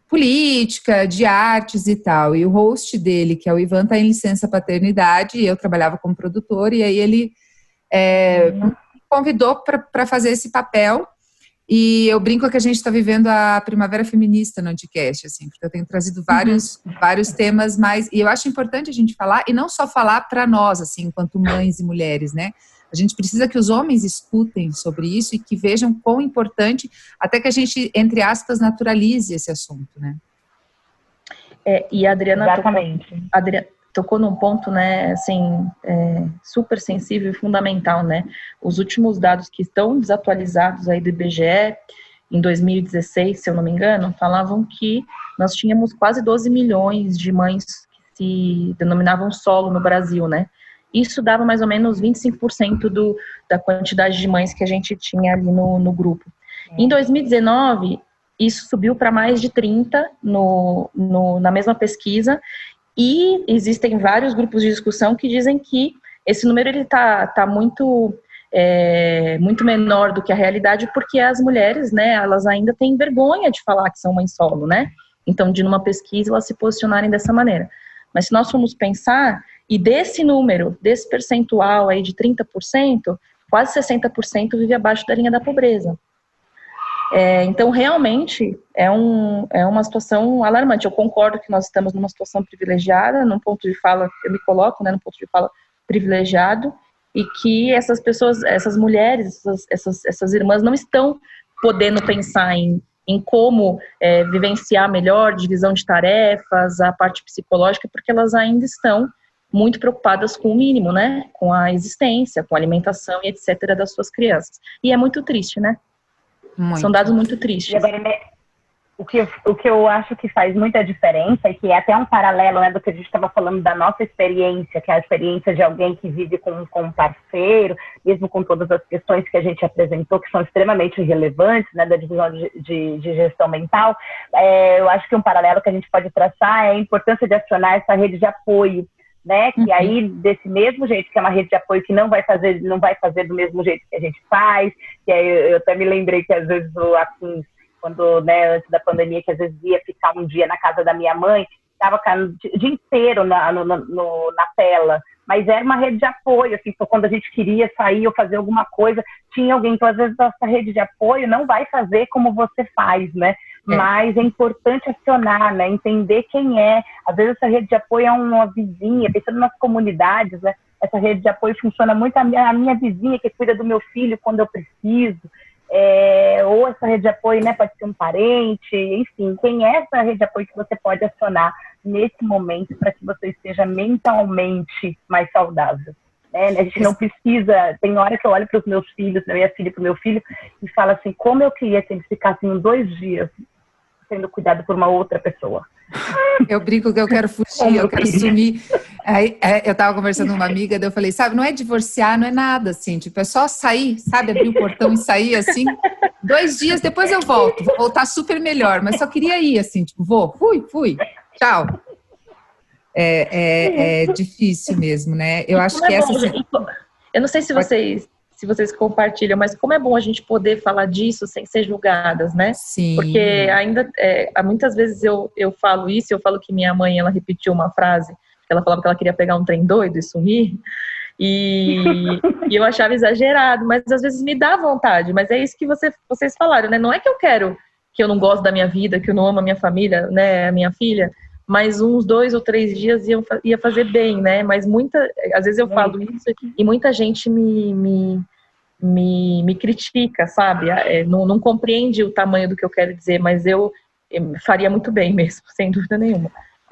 política, de artes e tal. E o host dele, que é o Ivan, está em licença paternidade, e eu trabalhava como produtora, e aí ele é, me convidou para fazer esse papel. E eu brinco que a gente está vivendo a primavera feminista no Anticast, assim, porque eu tenho trazido vários, uhum. vários temas mais... E eu acho importante a gente falar, e não só falar para nós, assim, enquanto mães e mulheres, né? A gente precisa que os homens escutem sobre isso e que vejam quão importante, até que a gente, entre aspas, naturalize esse assunto, né? É, e a Adriana... Exatamente. Tocou, Adriana tocou num ponto, né, assim, é, super sensível e fundamental, né? Os últimos dados que estão desatualizados aí do I B G E, em dois mil e dezesseis, se eu não me engano, falavam que nós tínhamos quase doze milhões de mães que se denominavam solo no Brasil, né? Isso dava mais ou menos vinte e cinco por cento do, da quantidade de mães que a gente tinha ali no, no grupo. É. Em dois mil e dezenove, isso subiu para mais de trinta no, no, na mesma pesquisa, e existem vários grupos de discussão que dizem que esse número ele tá, tá muito, é, muito menor do que a realidade, porque as mulheres, né, elas ainda têm vergonha de falar que são mães solo, né? Então, de numa pesquisa, elas se posicionarem dessa maneira. Mas se nós formos pensar, e desse número, desse percentual aí de trinta por cento, quase sessenta por cento vive abaixo da linha da pobreza. É, então, realmente, é, um, é uma situação alarmante. Eu concordo que nós estamos numa situação privilegiada, num ponto de fala, eu me coloco, né, num ponto de fala privilegiado, e que essas pessoas, essas mulheres, essas, essas, essas irmãs não estão podendo pensar em, em como é, vivenciar melhor divisão de tarefas, a parte psicológica, porque elas ainda estão muito preocupadas com o mínimo, né? Com a existência, com a alimentação e etcétera das suas crianças. E é muito triste, né? Muito. São dados muito tristes. E agora, o que, eu, o que eu acho que faz muita diferença, e que é até um paralelo, né, do que a gente estava falando da nossa experiência, que é a experiência de alguém que vive com, com um parceiro, mesmo com todas as questões que a gente apresentou, que são extremamente relevantes, né, da divisão de, de, de gestão mental, é, eu acho que um paralelo que a gente pode traçar é a importância de acionar essa rede de apoio, né, que aí, desse mesmo jeito, que é uma rede de apoio que não vai fazer, não vai fazer do mesmo jeito que a gente faz, que aí eu até me lembrei que às vezes o assim, quando, né, antes da pandemia, que às vezes ia ficar um dia na casa da minha mãe, estava o dia inteiro na, no, no, na tela, mas era uma rede de apoio, assim, então, quando a gente queria sair ou fazer alguma coisa, tinha alguém, então às vezes essa rede de apoio não vai fazer como você faz, né, é. Mas é importante acionar, né, entender quem é, às vezes essa rede de apoio é uma vizinha, pensando nas comunidades, né, essa rede de apoio funciona muito a minha, a minha vizinha que cuida do meu filho quando eu preciso, É, ou essa rede de apoio, né, pode ser um parente, enfim, quem é essa rede de apoio que você pode acionar nesse momento para que você esteja mentalmente mais saudável, né? A gente não precisa, tem hora que eu olho para os meus filhos, né, minha filha para o meu filho, e falo assim, como eu queria que eles ficassem dois dias sendo cuidado por uma outra pessoa. Eu brinco que eu quero fugir, eu quero sumir. Aí, eu tava conversando com uma amiga, daí eu falei, sabe, não é divorciar, não é nada, assim, tipo, é só sair, sabe, abrir o portão e sair, assim, dois dias, depois eu volto, vou voltar super melhor, mas só queria ir, assim, tipo, vou, fui, fui, tchau. É, é, é difícil mesmo, né? Eu acho que essa... Eu não sei se vocês... se vocês compartilham, mas como é bom a gente poder falar disso sem ser julgadas, né? Sim. Porque ainda, é, muitas vezes eu, eu falo isso, eu falo que minha mãe, ela repetiu uma frase, ela falava que ela queria pegar um trem doido e sumir, e, e eu achava exagerado, mas às vezes me dá vontade, mas é isso que você, vocês falaram, né? Não é que eu quero, que eu não gosto da minha vida, que eu não amo a minha família, né, a minha filha, mas uns dois ou três dias ia, ia fazer bem, né? Mas muita, às vezes eu falo isso e muita gente me, me, me, me critica, sabe? É, não, não compreende o tamanho do que eu quero dizer, mas eu, eu faria muito bem mesmo, sem dúvida nenhuma.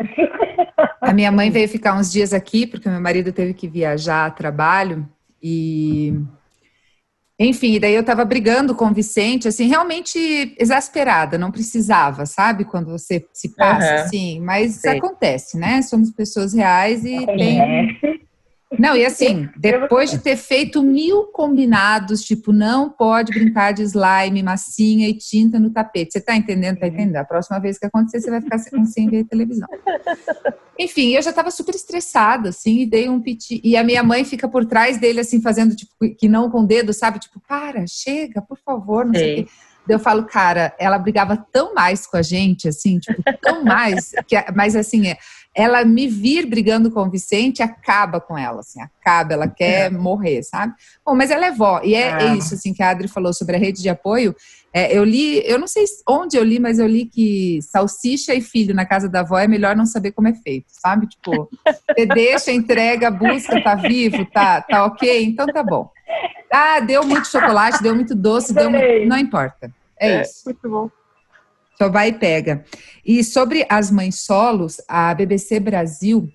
A minha mãe veio ficar uns dias aqui, porque meu marido teve que viajar a trabalho e... Enfim, daí eu tava brigando com o Vicente, assim, realmente exasperada, não precisava, sabe? Quando você se passa, uhum. assim, mas Sei. acontece, né? Somos pessoas reais e tem... Não, e assim, depois de ter feito mil combinados, tipo, não pode brincar de slime, massinha e tinta no tapete. Você tá entendendo? Tá entendendo? A próxima vez que acontecer, você vai ficar sem ver televisão. Enfim, eu já tava super estressada, assim, e dei um piti. E a minha mãe fica por trás dele, assim, fazendo, tipo, que não com o dedo, sabe? Tipo, para, chega, por favor, não sei o quê. Daí eu falo, cara, ela brigava tão mais com a gente, assim, tipo, tão mais, que, mas assim, é, ela me vir brigando com o Vicente acaba com ela, assim, acaba, ela quer é. morrer, sabe? Bom, mas ela é vó, e é, é. é isso, assim, que a Adri falou sobre a rede de apoio. É, eu li, eu não sei onde eu li, mas eu li que salsicha e filho na casa da avó é melhor não saber como é feito, sabe? Tipo, você deixa, entrega, busca, tá vivo, tá, tá ok, então tá bom. Ah, deu muito chocolate, deu muito doce, deu muito... não importa. É, é isso. Muito bom. Só vai e pega. E sobre as mães solos, a B B C Brasil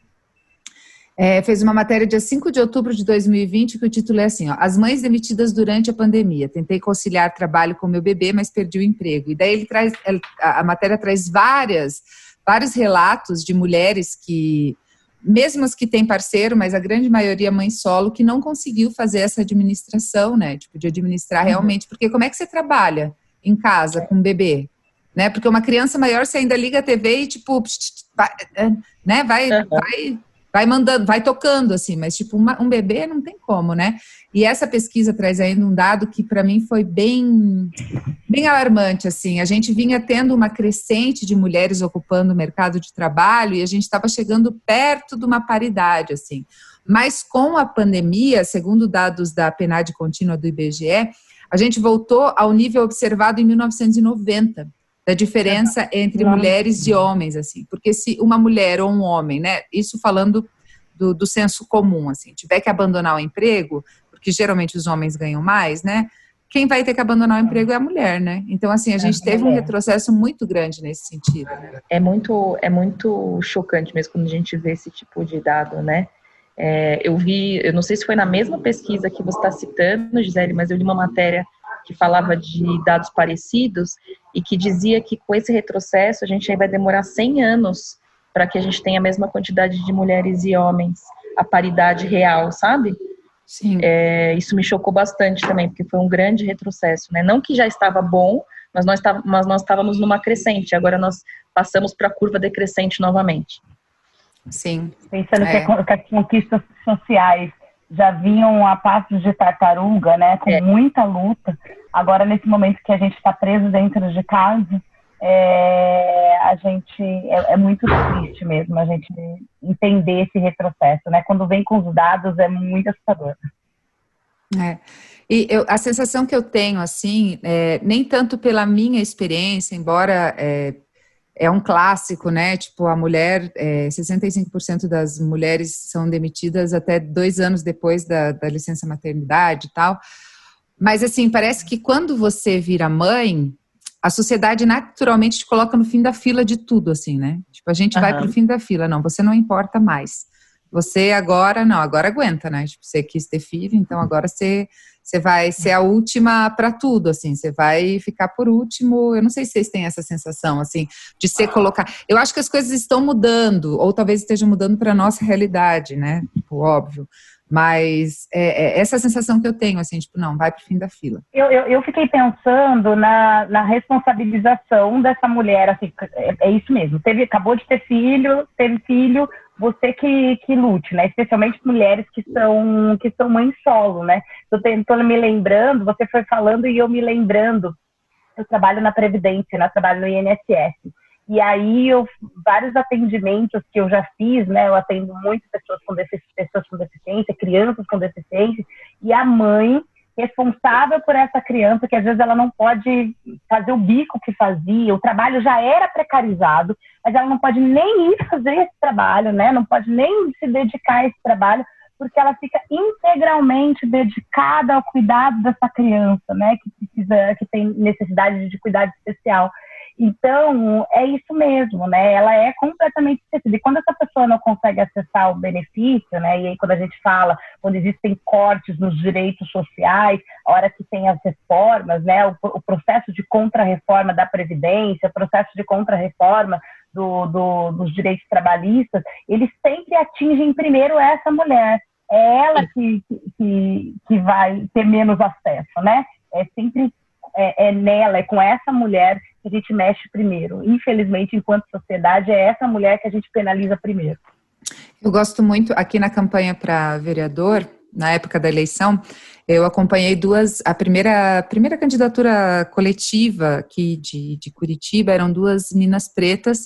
é, fez uma matéria dia cinco de outubro de dois mil e vinte, que o título é assim, ó, as mães demitidas durante a pandemia. Tentei conciliar trabalho com meu bebê, mas perdi o emprego. E daí ele traz, a matéria traz várias, vários relatos de mulheres que... mesmo as que têm parceiro, mas a grande maioria mãe solo, que não conseguiu fazer essa administração, né, tipo, de administrar realmente, porque como é que você trabalha em casa com um bebê, né, porque uma criança maior, você ainda liga a T V e, tipo, vai, né, vai, uhum. vai, vai mandando, vai tocando, assim, mas, tipo, uma, um bebê não tem como, né, e essa pesquisa traz ainda um dado que, para mim, foi bem, bem alarmante, assim, a gente vinha tendo uma crescente de mulheres ocupando o mercado de trabalho e a gente estava chegando perto de uma paridade, assim, mas com a pandemia, segundo dados da PNAD contínua do I B G E, a gente voltou ao nível observado em mil novecentos e noventa, da diferença entre mulheres e homens, assim, porque se uma mulher ou um homem, né, isso falando do, do senso comum, assim, tiver que abandonar o emprego, porque geralmente os homens ganham mais, né, quem vai ter que abandonar o emprego é a mulher, né, então assim, a gente teve um retrocesso muito grande nesse sentido, né. É muito, é muito chocante mesmo quando a gente vê esse tipo de dado, né, É, eu vi, eu não sei se foi na mesma pesquisa que você está citando, Gisele, mas eu li uma matéria que falava de dados parecidos e que dizia que com esse retrocesso a gente aí vai demorar cem anos para que a gente tenha a mesma quantidade de mulheres e homens, a paridade real, sabe? Sim. É, isso me chocou bastante também, porque foi um grande retrocesso, né? Não que já estava bom, mas nós, tá, mas nós estávamos numa crescente, agora nós passamos para a curva decrescente novamente. Sim. Pensando é. que, que as conquistas sociais já vinham a passos de tartaruga, né, com é. muita luta, agora nesse momento que a gente está preso dentro de casa, é, a gente, é, é muito triste mesmo a gente entender esse retrocesso, né, quando vem com os dados é muito assustador. É. E eu, a sensação que eu tenho, assim, é, nem tanto pela minha experiência, embora é, é um clássico, né, tipo, a mulher, é, sessenta e cinco por cento das mulheres são demitidas até dois anos depois da, da licença maternidade e tal, mas, assim, parece que quando você vira mãe, a sociedade naturalmente te coloca no fim da fila de tudo, assim, né, tipo, a gente uhum. vai pro fim da fila, não, você não importa mais. Você agora, não, agora aguenta, né? Tipo, você quis ter filho, então agora você, você vai ser a última para tudo, assim, você vai ficar por último. Eu não sei se vocês têm essa sensação, assim, de ser colocar. Eu acho que as coisas estão mudando, ou talvez estejam mudando para a nossa realidade, né? Tipo, óbvio. Mas é, é essa sensação que eu tenho, assim, tipo, não, vai pro fim da fila. Eu, eu, eu fiquei pensando na, na responsabilização dessa mulher, assim, é, é isso mesmo. Teve, acabou de ter filho, teve filho. Você que, que lute, né? Especialmente mulheres que são, que são mães solo, né? Eu estou me lembrando, você foi falando e eu me lembrando. Eu trabalho na Previdência, né? Eu trabalho no I N S S. E aí, eu, vários atendimentos que eu já fiz, né? Eu atendo muitas pessoas com, defici- pessoas com deficiência, crianças com deficiência, e a mãe responsável por essa criança, que às vezes ela não pode fazer o bico que fazia, o trabalho já era precarizado, mas ela não pode nem ir fazer esse trabalho, né? Não pode nem se dedicar a esse trabalho, porque ela fica integralmente dedicada ao cuidado dessa criança, né? Que precisa, que tem necessidade de cuidado especial. Então, é isso mesmo, né? Ela é completamente esquecida. E quando essa pessoa não consegue acessar o benefício, né? E aí quando a gente fala, quando existem cortes nos direitos sociais, a hora que tem as reformas, né? O, o processo de contra-reforma da Previdência, o processo de contra-reforma do, do, dos direitos trabalhistas, eles sempre atingem primeiro essa mulher. É ela que, que, que vai ter menos acesso, né? É sempre é, é nela, é com essa mulher que a gente mexe primeiro. Infelizmente, enquanto sociedade, é essa mulher que a gente penaliza primeiro. Eu gosto muito, aqui na campanha para vereador, na época da eleição, eu acompanhei duas, a primeira, a primeira candidatura coletiva aqui de, de Curitiba, eram duas meninas pretas,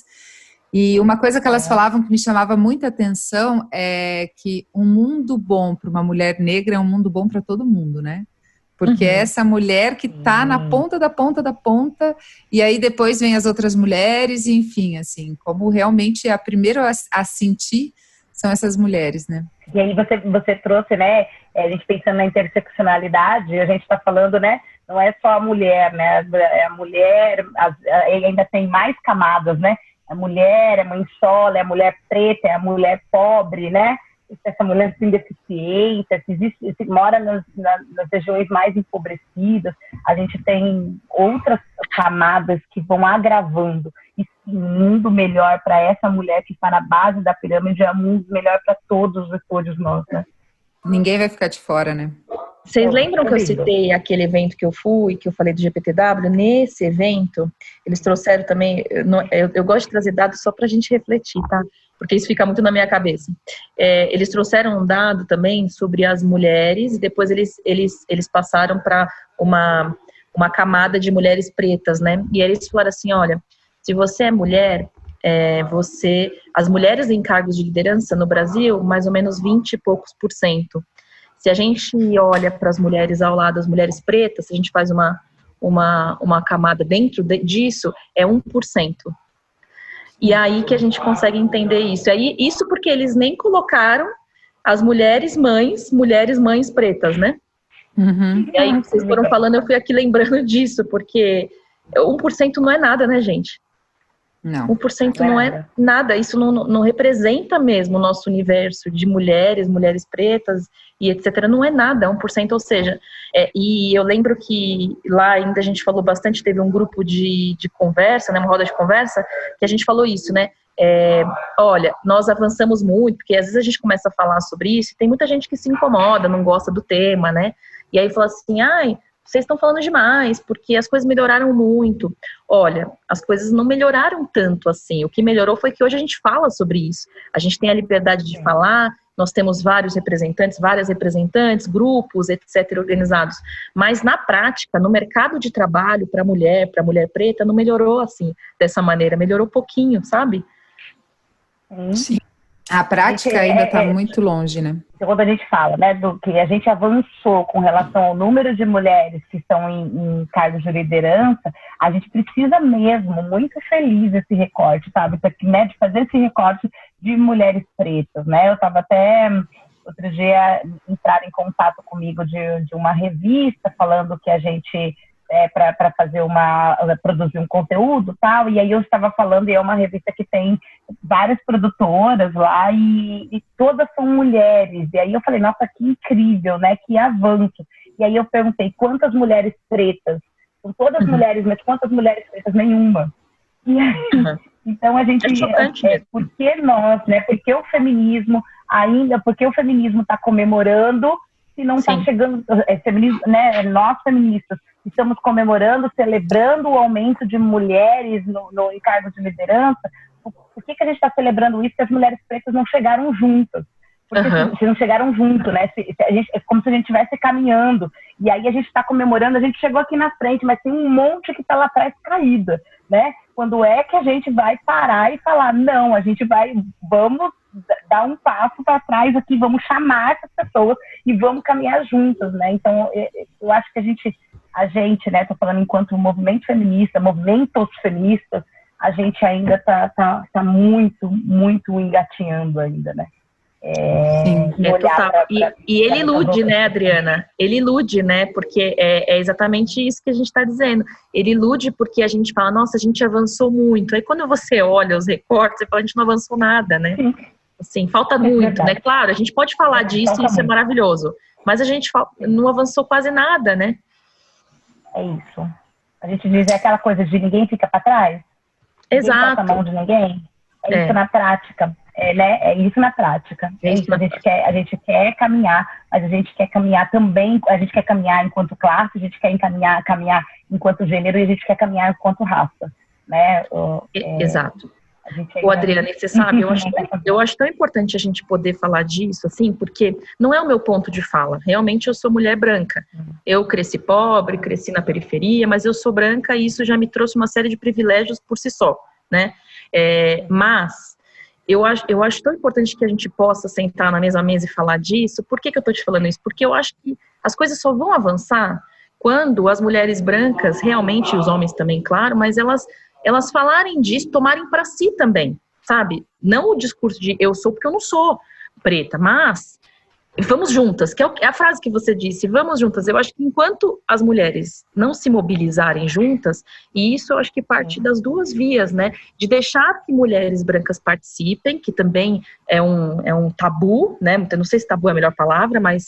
e uma coisa que elas falavam que me chamava muita atenção é que um mundo bom para uma mulher negra é um mundo bom para todo mundo, né? Porque uhum. é essa mulher que está uhum. na ponta da ponta da ponta, e aí depois vem as outras mulheres, e enfim, assim, como realmente a primeira a, a sentir são essas mulheres, né? E aí você, você trouxe, né, a gente pensando na interseccionalidade, a gente está falando, né, não é só a mulher, né, a mulher a, ainda tem mais camadas, né, a mulher é mãe solo, é a mulher preta, é a mulher pobre, né, essa mulher tem deficiência, se, existe, se mora nas, nas regiões mais empobrecidas, a gente tem outras camadas que vão agravando. E sim, um mundo melhor para essa mulher que está na base da pirâmide é um mundo melhor para todos e todos nós, né? Ninguém vai ficar de fora, né? Vocês lembram que eu citei aquele evento que eu fui, que eu falei do G P T W? Nesse evento, eles trouxeram também, eu, eu gosto de trazer dados só para a gente refletir, tá? Porque isso fica muito na minha cabeça. É, eles trouxeram um dado também sobre as mulheres, e depois eles, eles, eles passaram para uma, uma camada de mulheres pretas, né? E aí eles falaram assim, olha, se você é mulher, é, você, as mulheres em cargos de liderança no Brasil, mais ou menos vinte e poucos por cento. Se a gente olha para as mulheres ao lado das mulheres pretas, se a gente faz uma, uma, uma camada dentro de, disso, é um por cento. E aí que a gente consegue entender isso. Aí, isso porque eles nem colocaram as mulheres mães, mulheres mães pretas, né? Uhum. E aí, vocês foram falando, eu fui aqui lembrando disso, porque um por cento não é nada, né, gente? Não. um por cento não é nada, isso não, não representa mesmo o nosso universo de mulheres, mulheres pretas e etcétera. Não é nada, um por cento, ou seja, é, e eu lembro que lá ainda a gente falou bastante, teve um grupo de, de conversa, né, uma roda de conversa, que a gente falou isso, né, é, olha, nós avançamos muito, porque às vezes a gente começa a falar sobre isso e tem muita gente que se incomoda, não gosta do tema, né, e aí fala assim, ai, vocês estão falando demais, porque as coisas melhoraram muito. Olha, as coisas não melhoraram tanto assim. O que melhorou foi que hoje a gente fala sobre isso. A gente tem a liberdade de falar, nós temos vários representantes, várias representantes, grupos, etcétera, organizados. Mas na prática, no mercado de trabalho, para mulher, para mulher preta, não melhorou assim, dessa maneira. Melhorou pouquinho, sabe? Sim. A prática ainda está é, é, muito longe, né? Quando a gente fala, né, do que a gente avançou com relação ao número de mulheres que estão em, em cargos de liderança, a gente precisa mesmo, muito feliz esse recorte, sabe? Né, de fazer esse recorte de mulheres pretas, né? Eu estava até, outro dia, entrar em contato comigo de, de uma revista falando que a gente... É, para fazer uma, produzir um conteúdo tal, e aí eu estava falando, e é uma revista que tem várias produtoras lá, e, e todas são mulheres, e aí eu falei, nossa, que incrível, né, que avanço, e aí eu perguntei, quantas mulheres pretas? São todas uhum. mulheres, mas quantas mulheres pretas? Nenhuma. E aí, uhum. Então a gente, é, é, por que nós, né, por que o feminismo ainda, por que o feminismo está comemorando, se não está chegando, é, feminismo, né, nós feministas, estamos comemorando, celebrando o aumento de mulheres no, no, em cargos de liderança. Por que, que a gente está celebrando isso se as mulheres pretas não chegaram juntas? Porque uhum. se, se não chegaram junto, né? Se, se a gente, é como se a gente estivesse caminhando. E aí a gente está comemorando, a gente chegou aqui na frente, mas tem um monte que está lá atrás caída, né? Quando é que a gente vai parar e falar, não, a gente vai, vamos dar um passo para trás aqui, vamos chamar essas pessoas e vamos caminhar juntas, né? Então, eu, eu acho que a gente... A gente, né, tô falando enquanto movimento feminista, movimentos feministas, a gente ainda tá, tá, tá muito, muito engatinhando ainda, né? É, Sim, é total. Pra, e, pra, e ele ilude, né, Adriana? Ele ilude, né, porque é, é exatamente isso que a gente está dizendo. Ele ilude porque a gente fala, nossa, a gente avançou muito. Aí quando você olha os recortes, você fala, a gente não avançou nada, né? Sim. Assim, falta muito, é né? Claro, a gente pode falar é, disso e isso muito. É maravilhoso, mas a gente não avançou quase nada, né? É isso. A gente diz é aquela coisa de ninguém fica para trás. Exato. Ninguém passa a mão de ninguém. É, é. isso na prática. É, né? É isso na prática. É isso. A gente quer, a gente quer caminhar, mas a gente quer caminhar também. A gente quer caminhar enquanto classe, a gente quer encaminhar, caminhar enquanto gênero e a gente quer caminhar enquanto raça, né? O, é, Exato. O Adriane, você sabe, eu acho, eu acho tão importante a gente poder falar disso, assim, porque não é o meu ponto de fala. Realmente eu sou mulher branca. Eu cresci pobre, cresci na periferia, mas eu sou branca e isso já me trouxe uma série de privilégios por si só, né? É, mas eu acho, eu acho tão importante que a gente possa sentar na mesma mesa e falar disso. Por que que eu tô te falando isso? Porque eu acho que as coisas só vão avançar quando as mulheres brancas, realmente, os homens também, claro, mas elas... elas falarem disso, tomarem para si também, sabe? Não o discurso de eu sou porque eu não sou preta, mas vamos juntas, que é a frase que você disse, vamos juntas. Eu acho que enquanto as mulheres não se mobilizarem juntas, e isso eu acho que parte das duas vias, né? De deixar que mulheres brancas participem, que também é um, é um tabu, né? Não sei se tabu é a melhor palavra, mas...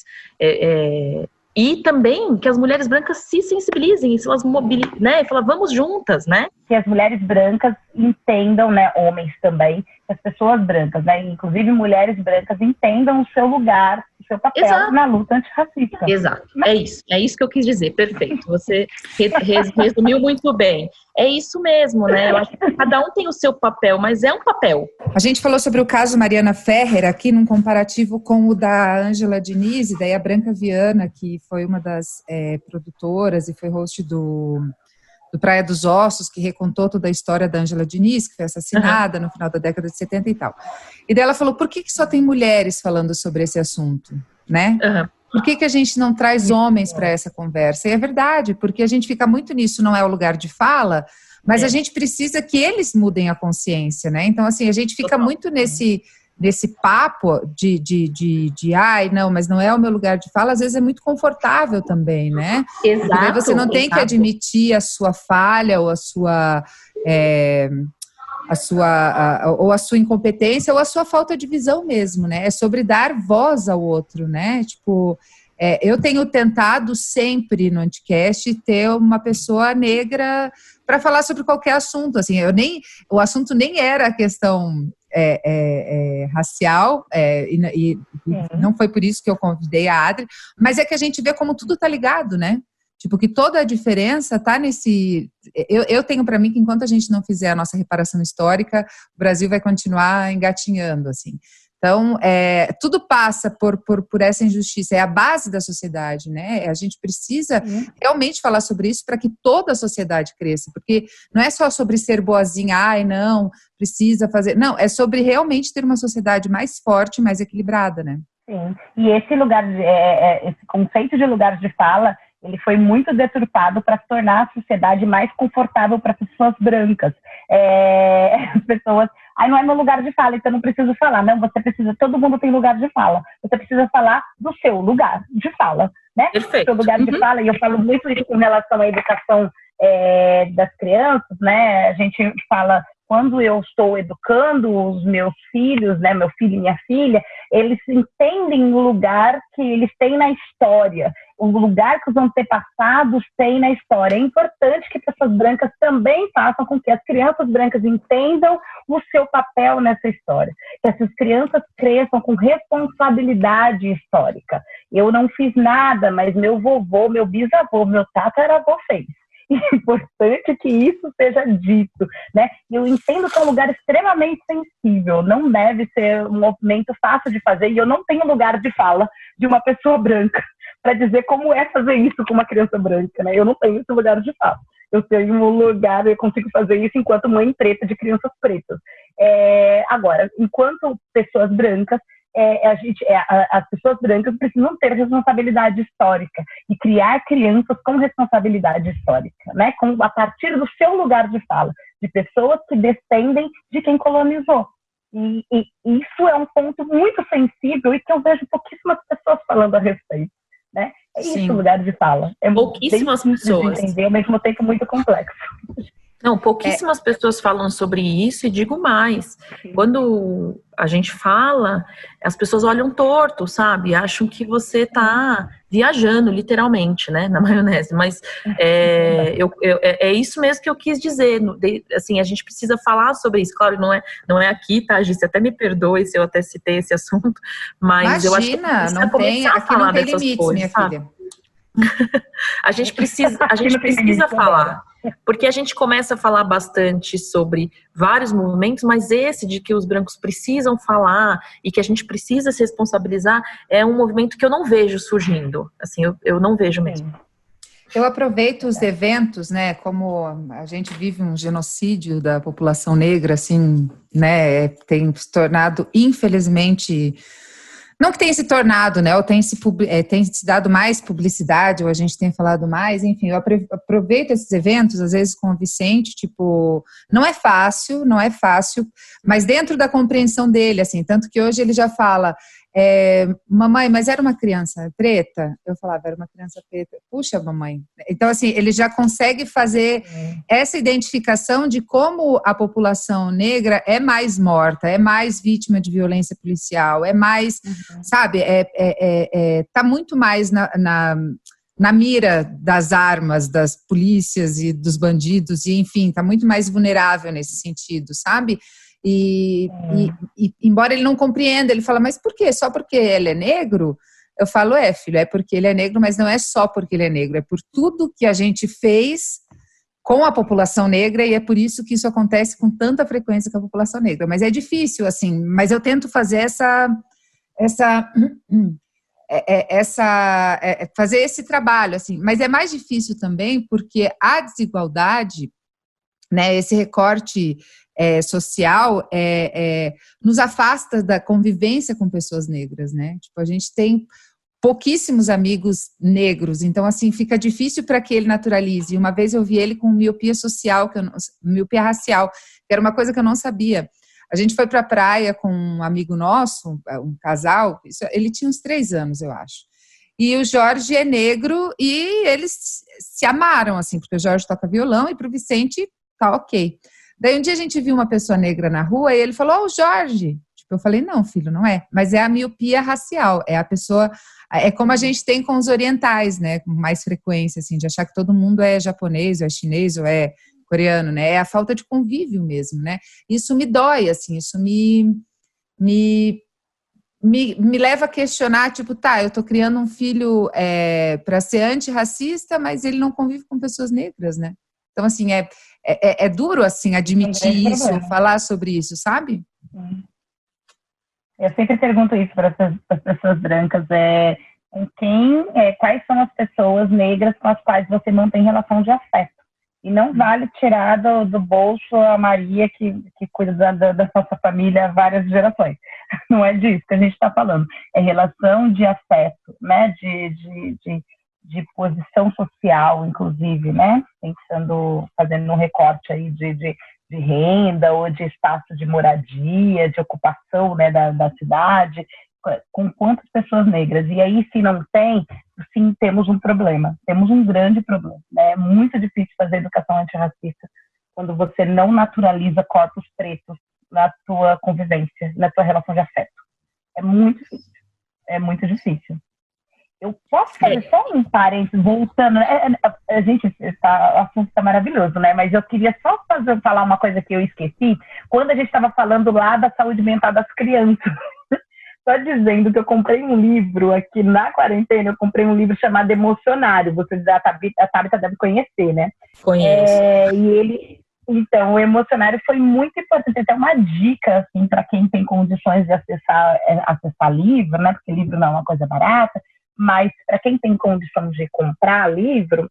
É, é, e também que as mulheres brancas se sensibilizem, se elas mobilizem, né? E falar, vamos juntas, né? Que as mulheres brancas entendam, né? Homens também, que as pessoas brancas, né? Inclusive mulheres brancas entendam o seu lugar, o seu papel Exato. Na luta antirracista. Exato, Mas... é isso. É isso que eu quis dizer, perfeito. Você resumiu muito bem. É isso mesmo, né? Eu acho que cada um tem o seu papel, mas é um papel. A gente falou sobre o caso Mariana Ferrer aqui num comparativo com o da Ângela Diniz e daí a Branca Viana, que foi uma das é, produtoras e foi host do, do Praia dos Ossos, que recontou toda a história da Ângela Diniz, que foi assassinada uhum. no final da década de setenta e tal. E daí ela falou, por que, que só tem mulheres falando sobre esse assunto, né? Uhum. Por que, que a gente não traz homens para essa conversa? E é verdade, porque a gente fica muito nisso, não é o lugar de fala, mas é. a gente precisa que eles mudem a consciência, né? Então, assim, a gente fica Total. muito nesse, nesse papo de, de, de, de, ai, não, mas não é o meu lugar de fala, às vezes é muito confortável também, né? Exato. Porque você não tem exato. que admitir a sua falha ou a sua... É, a sua, a, ou a sua incompetência, ou a sua falta de visão mesmo, né? É sobre dar voz ao outro, né? Tipo, é, eu tenho tentado sempre no Anticast ter uma pessoa negra para falar sobre qualquer assunto, assim, eu nem, o assunto nem era a questão é, é, é, racial, é, e, e, e não foi por isso que eu convidei a Adri, mas é que a gente vê como tudo tá ligado, né? Tipo, que toda a diferença tá nesse... Eu, eu tenho para mim que enquanto a gente não fizer a nossa reparação histórica, o Brasil vai continuar engatinhando, assim. Então, é, tudo passa por, por, por essa injustiça, é a base da sociedade, né? A gente precisa uhum. realmente falar sobre isso para que toda a sociedade cresça, porque não é só sobre ser boazinha, ai, não, precisa fazer... Não, é sobre realmente ter uma sociedade mais forte, mais equilibrada, né? Sim, e esse lugar, de, é, esse conceito de lugar de fala, ele foi muito deturpado para tornar a sociedade mais confortável para pessoas brancas. É, as pessoas, ai, não é meu lugar de fala, então não preciso falar. Não, você precisa, todo mundo tem lugar de fala. Você precisa falar do seu lugar de fala, né? Perfeito. Seu lugar uhum. de fala, e eu falo muito isso em relação à educação é, das crianças, né? A gente fala, quando eu estou educando os meus filhos, né, meu filho e minha filha, eles entendem o lugar que eles têm na história, o lugar que os antepassados têm na história. É importante que pessoas brancas também façam com que as crianças brancas entendam o seu papel nessa história, que essas crianças cresçam com responsabilidade histórica. Eu não fiz nada, mas meu vovô, meu bisavô, meu tataravô fez. É importante que isso seja dito, né? Eu entendo que é um lugar extremamente sensível, não deve ser um movimento fácil de fazer, e eu não tenho lugar de fala de uma pessoa branca para dizer como é fazer isso com uma criança branca, né? Eu não tenho esse lugar de fala. Eu tenho um lugar, eu consigo fazer isso enquanto mãe preta de crianças pretas. É, agora, enquanto pessoas brancas, É, a gente, é, a, as pessoas brancas precisam ter responsabilidade histórica e criar crianças com responsabilidade histórica, né? Com, a partir do seu lugar de fala, de pessoas que descendem de quem colonizou. E, e isso é um ponto muito sensível e que eu vejo pouquíssimas pessoas falando a respeito, né? É Sim. isso o lugar de fala. É pouquíssimas bem pessoas. De entender, ao mesmo tempo muito complexo. Não, pouquíssimas é. pessoas falam sobre isso, e digo mais, Sim. quando a gente fala, as pessoas olham torto, sabe? Acham que você tá viajando, literalmente, né, na maionese, mas é, eu, eu, é isso mesmo que eu quis dizer, assim, a gente precisa falar sobre isso, claro, não é, não é aqui, tá, Giz, até me perdoe se eu até citei esse assunto, mas Imagina, eu acho que precisa não começar tem, a aqui falar não tem dessas limites, coisas, minha sabe? filha. A gente precisa, a gente precisa falar, porque a gente começa a falar bastante sobre vários movimentos, mas esse de que os brancos precisam falar e que a gente precisa se responsabilizar é um movimento que eu não vejo surgindo, assim, eu, eu não vejo mesmo. Eu aproveito os eventos, né, como a gente vive um genocídio da população negra, assim, né, tem se tornado, infelizmente... Não que tenha se tornado, né, ou tenha se, é, tem se dado mais publicidade, ou a gente tem falado mais, enfim, eu aproveito esses eventos, às vezes com o Vicente, tipo, não é fácil, não é fácil, mas dentro da compreensão dele, assim, tanto que hoje ele já fala, é, mamãe, mas era uma criança preta? Eu falava, era uma criança preta. Puxa, mamãe. Então, assim, ele já consegue fazer uhum. essa identificação de como a população negra é mais morta, é mais vítima de violência policial, é mais, uhum. sabe, é, é, é, é, tá muito mais na, na, na mira das armas, das polícias e dos bandidos, e enfim, tá muito mais vulnerável nesse sentido, sabe? E, é. e, e embora ele não compreenda, ele fala, mas por quê? Só porque ele é negro? Eu falo, é, filho, é porque ele é negro, mas não é só porque ele é negro, é por tudo que a gente fez com a população negra, e é por isso que isso acontece com tanta frequência com a população negra. Mas é difícil, assim, mas eu tento fazer essa, essa, essa fazer esse trabalho, assim, mas é mais difícil também porque a desigualdade, né, esse recorte É, social, é, é, nos afasta da convivência com pessoas negras, né? Tipo, a gente tem pouquíssimos amigos negros, então, assim, fica difícil para que ele naturalize. Uma vez eu vi ele com miopia social, que eu não, miopia racial, que era uma coisa que eu não sabia. A gente foi para a praia com um amigo nosso, um casal, isso, ele tinha uns três anos, eu acho. E o Jorge é negro e eles se amaram, assim, porque o Jorge toca violão e para o Vicente tá ok. Daí um dia a gente viu uma pessoa negra na rua e ele falou, ó, o Jorge. Tipo, eu falei, não, filho, não é. Mas é a miopia racial, é a pessoa... É como a gente tem com os orientais, né? Com mais frequência, assim, de achar que todo mundo é japonês, ou é chinês, ou é coreano, né? É a falta de convívio mesmo, né? Isso me dói, assim, isso me... me Me, me leva a questionar, tipo, tá, eu tô criando um filho é, para ser antirracista, mas ele não convive com pessoas negras, né? Então, assim, é, é, é duro, assim, admitir É um isso, problema. falar sobre isso, sabe? Eu sempre pergunto isso para as pessoas brancas, é, quem, é, quais são as pessoas negras com as quais você mantém relação de afeto? E não vale tirar do, do bolso a Maria, que, que cuida da, da, da nossa família há várias gerações. Não é disso que a gente está falando. É relação de afeto, né? De, de, de, de posição social, inclusive, né? Pensando, fazendo um recorte aí de, de, de renda ou de espaço de moradia, de ocupação, né, da, da cidade, com quantas pessoas negras. E aí, se não tem, sim, temos um problema. Temos um grande problema, né? É muito difícil fazer educação antirracista quando você não naturaliza corpos pretos na tua convivência, na tua relação de afeto. É muito difícil. É muito difícil. Eu posso fazer só um parênteses, voltando... É, é, a gente está... O assunto está maravilhoso, né? Mas eu queria só fazer, falar uma coisa que eu esqueci. Quando a gente estava falando lá da saúde mental das crianças... Só dizendo que eu comprei um livro aqui na quarentena, eu comprei um livro chamado Emocionário. Você, a Tabita deve conhecer, né? Conheço. É, e ele, então, o Emocionário foi muito importante. Até uma dica, assim, para quem tem condições de acessar, acessar livro, né? Porque livro não é uma coisa barata, mas para quem tem condições de comprar livro,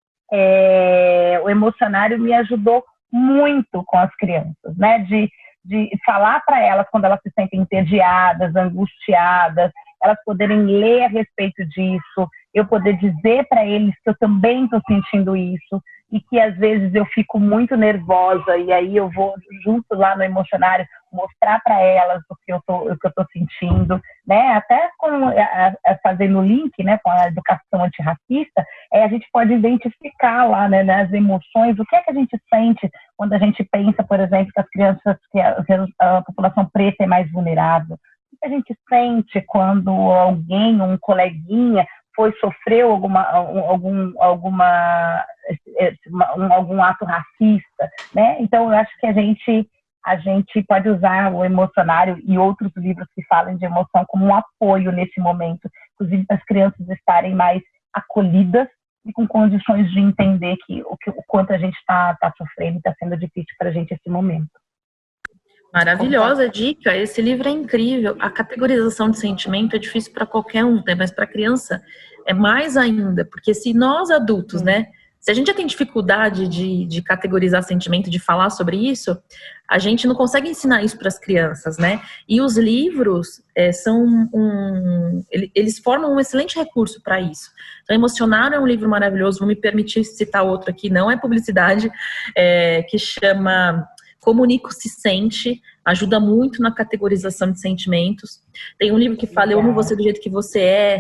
é, o Emocionário me ajudou muito com as crianças, né? De de falar para elas quando elas se sentem entediadas, angustiadas, elas poderem ler a respeito disso, eu poder dizer para eles que eu também estou sentindo isso e que às vezes eu fico muito nervosa e aí eu vou junto lá no Emocionário mostrar para elas o que eu tô, o que eu tô sentindo, né? Até com a, a, fazendo o link, né, com a educação antirracista, é, a gente pode identificar lá, né, nas emoções, o que é que a gente sente quando a gente pensa, por exemplo, que as crianças, que a, que a população preta é mais vulnerável. O que a gente sente quando alguém, um coleguinha, foi, sofreu alguma, algum, alguma, algum ato racista, né? Então, eu acho que a gente, a gente pode usar o Emocionário e outros livros que falam de emoção como um apoio nesse momento, inclusive para as crianças estarem mais acolhidas e com condições de entender que o, que, o quanto a gente está tá sofrendo e está sendo difícil para a gente esse momento. Maravilhosa dica, esse livro é incrível. A categorização de sentimento é difícil para qualquer um, né? Mas para criança é mais ainda, porque se nós adultos, né, se a gente já tem dificuldade de, de categorizar sentimento, de falar sobre isso, a gente não consegue ensinar isso para as crianças, né? E os livros é, são um, eles formam um excelente recurso para isso. Então, Emocionário é um livro maravilhoso, vou me permitir citar outro aqui, não é publicidade, é, que chama Comunico se Sente, ajuda muito na categorização de sentimentos. Tem um livro que fala Eu Amo Você do Jeito que Você É,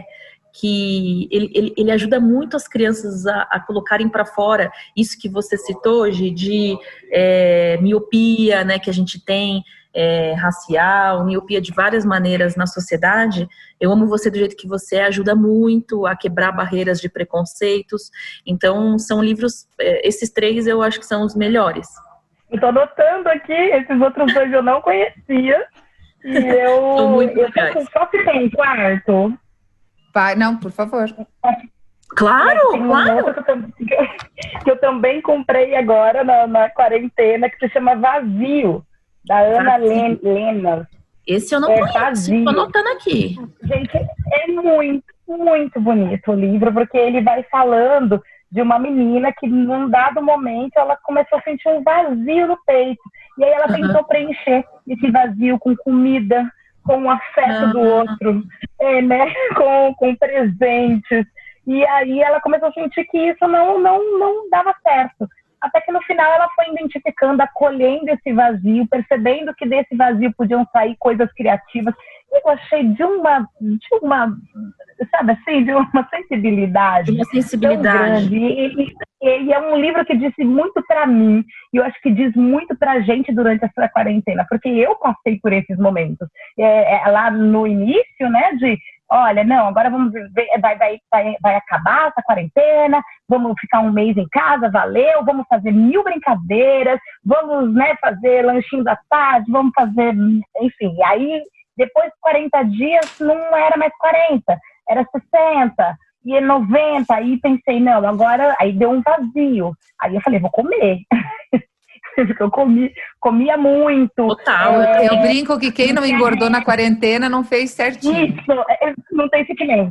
que ele, ele, ele ajuda muito as crianças a, a colocarem para fora isso que você citou hoje, de é, miopia, né, que a gente tem, é, racial, miopia de várias maneiras na sociedade. Eu Amo Você do Jeito que Você É ajuda muito a quebrar barreiras de preconceitos. Então, são livros, é, esses três eu acho que são os melhores. Estou anotando aqui, esses outros dois eu não conhecia. E eu, São muito eu legais. Só se tem quarto. Vai, não, por favor. Claro, tem um claro. outro que eu, que eu também comprei agora na, na quarentena, que se chama Vazio, da Ana Vazio. Lena. Esse eu não É conheço, Vazio. estou anotando aqui. Gente, é muito, muito bonito o livro, porque ele vai falando de uma menina que, num dado momento, ela começou a sentir um vazio no peito. E aí ela tentou uhum. preencher esse vazio com comida, com o afeto uhum. do outro, é, né? com, com presentes. E aí ela começou a sentir que isso não, não, não dava certo. Até que no final ela foi identificando, acolhendo esse vazio, percebendo que desse vazio podiam sair coisas criativas. E eu achei de uma, de uma, sabe assim, de uma sensibilidade. Uma sensibilidade. Tão grande. E, e, e é um livro que disse muito para mim, e eu acho que diz muito para a gente durante essa quarentena, porque eu passei por esses momentos. É, é, lá no início, né, de, olha, não, agora vamos ver, vai, vai, vai, vai acabar essa quarentena, vamos ficar um mês em casa, valeu, vamos fazer mil brincadeiras, vamos, né, fazer lanchinho da tarde, vamos fazer, enfim, aí depois de quarenta dias não era mais quarenta, era sessenta, e noventa, aí pensei, não, agora, aí deu um vazio. Aí eu falei, vou comer. Porque eu comi, comia muito. Total. É, eu brinco que quem não engordou na quarentena não fez certinho. Isso, não tem sentimento.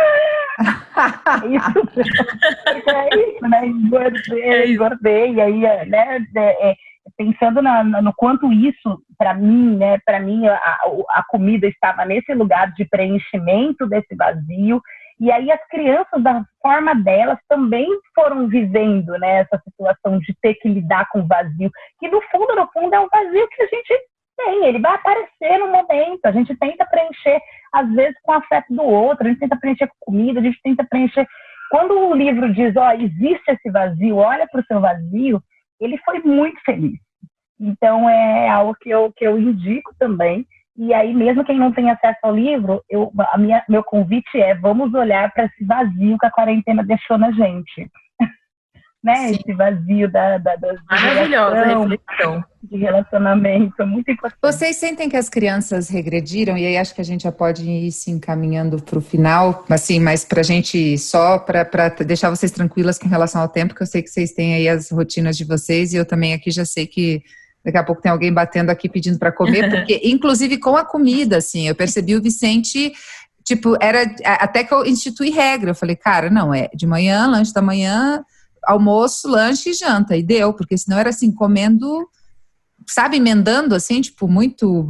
isso, é isso, né? Engordei, é isso. engordei, e aí, né, é, pensando na, no quanto isso, para mim, né, para mim, a, a comida estava nesse lugar de preenchimento desse vazio. E aí as crianças, da forma delas, também foram vivendo, né, essa situação de ter que lidar com o vazio, que no fundo, no fundo, é um vazio que a gente tem, ele vai aparecer no momento, a gente tenta preencher, às vezes, com o afeto do outro, a gente tenta preencher com comida, a gente tenta preencher... Quando o livro diz, ó, existe esse vazio, olha para o seu vazio, ele foi muito feliz. Então, é algo que eu, que eu indico também. E aí, mesmo quem não tem acesso ao livro, eu, a minha, meu convite é, vamos olhar para esse vazio que a quarentena deixou na gente. Né? Esse vazio da, da, da maravilhosa reflexão de relacionamento, muito importante. Vocês sentem que as crianças regrediram? E aí acho que a gente já pode ir se encaminhando para o final, assim, mas para a gente só, para deixar vocês tranquilas com relação ao tempo, que eu sei que vocês têm aí as rotinas de vocês, e eu também aqui já sei que daqui a pouco tem alguém batendo aqui pedindo para comer, porque inclusive com a comida, assim, eu percebi o Vicente, tipo, era até que eu instituí regra, eu falei, cara, não, é de manhã, lanche da manhã, almoço, lanche e janta, e deu, porque senão era assim, comendo, sabe, emendando assim, tipo, muito